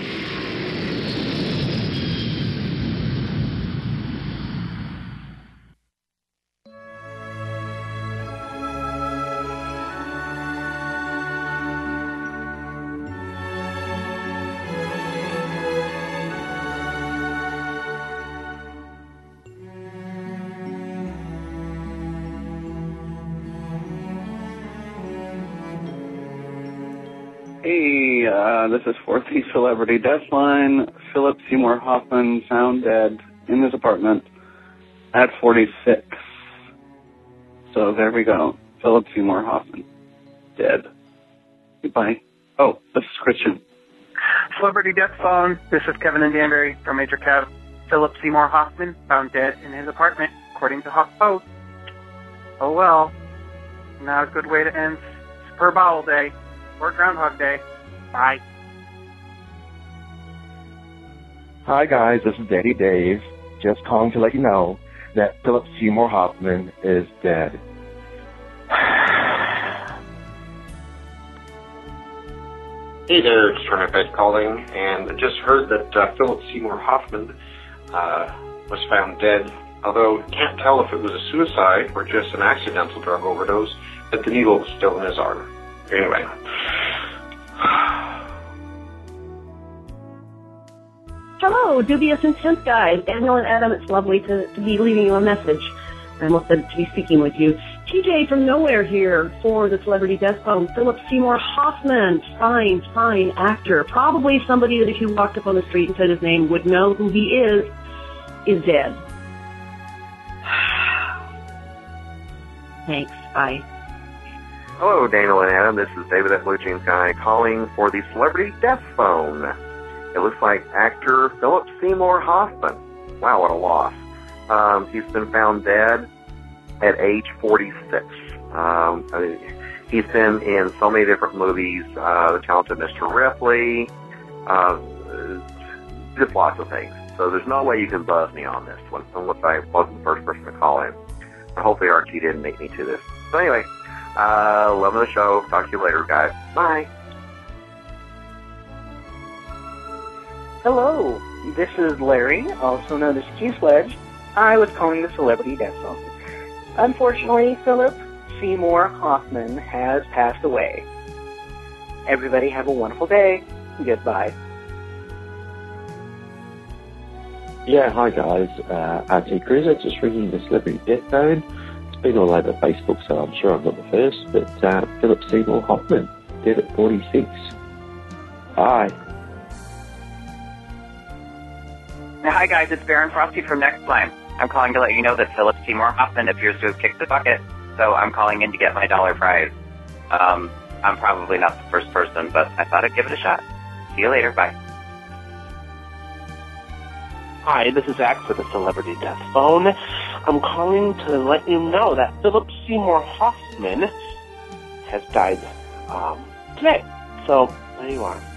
This is for the Celebrity Deathline. Philip Seymour Hoffman found dead in his apartment at 46. So there we go. Philip Seymour Hoffman, dead. Goodbye. Oh, this is Christian. Celebrity Death Song. This is Kevin and Danbury from Major Kev. Philip Seymour Hoffman found dead in his apartment, according to HuffPost. Oh well. Not a good way to end per bowel day or Groundhog Day. Bye. Hi guys, this is Daddy Dave. Just calling to let you know that Philip Seymour Hoffman is dead. Hey there, it's Turniphead calling, and I just heard that Philip Seymour Hoffman was found dead, although can't tell if it was a suicide or just an accidental drug overdose, but the needle was still in his arm. Anyway. Hello, dubious intent guys. Daniel and Adam, it's lovely to be leaving you a message. I almost said to be speaking with you. TJ from nowhere here for the Celebrity Death Phone. Philip Seymour Hoffman, fine actor. Probably somebody that if you walked up on the street and said his name would know who he is dead. Thanks, bye. Hello, Daniel and Adam. This is David at Blue Jeans Guy calling for the Celebrity Death Phone. It looks like actor Philip Seymour Hoffman. Wow, what a loss. He's been found dead at age 46. He's been in so many different movies, The Talented Mr. Ripley, just lots of things. So there's no way you can buzz me on this one, unless I wasn't the first person to call in. Hopefully RT didn't make me to this. So anyway, loving the show. Talk to you later, guys. Bye. Hello, this is Larry, also known as Q-Sledge. I was calling the Celebrity Death Phone. Unfortunately, Philip Seymour Hoffman has passed away. Everybody have a wonderful day. Goodbye. Yeah, hi guys. RT Cruiser, just ringing the Celebrity Death Phone. It's been all over Facebook, so I'm sure I'm not the first, but Philip Seymour Hoffman, dead at 46. Bye. Hi guys, it's Baron Frosty from Nextline. I'm calling to let you know that Philip Seymour Hoffman appears to have kicked the bucket, so I'm calling in to get my dollar prize. I'm probably not the first person, but I thought I'd give it a shot. See you later, bye. Hi, this is Zach for the Celebrity Death Phone. I'm calling to let you know that Philip Seymour Hoffman has died today. So, there you are.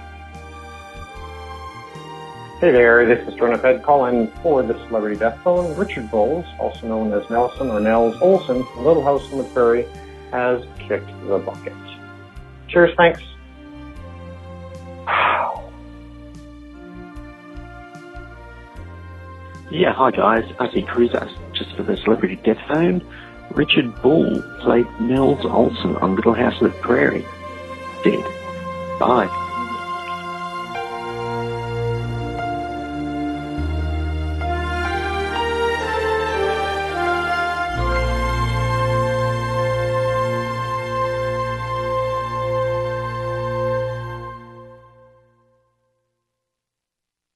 Hey there, this is Turniphead calling for the Celebrity Death Phone. Richard Bowles, also known as Nelson or Nels Olson from Little House on the Prairie, has kicked the bucket. Cheers, thanks. Yeah, hi guys, RT Cruiser, just for the Celebrity Death Phone. Richard Ball played Nels Olson on Little House on the Prairie. Dead. Bye.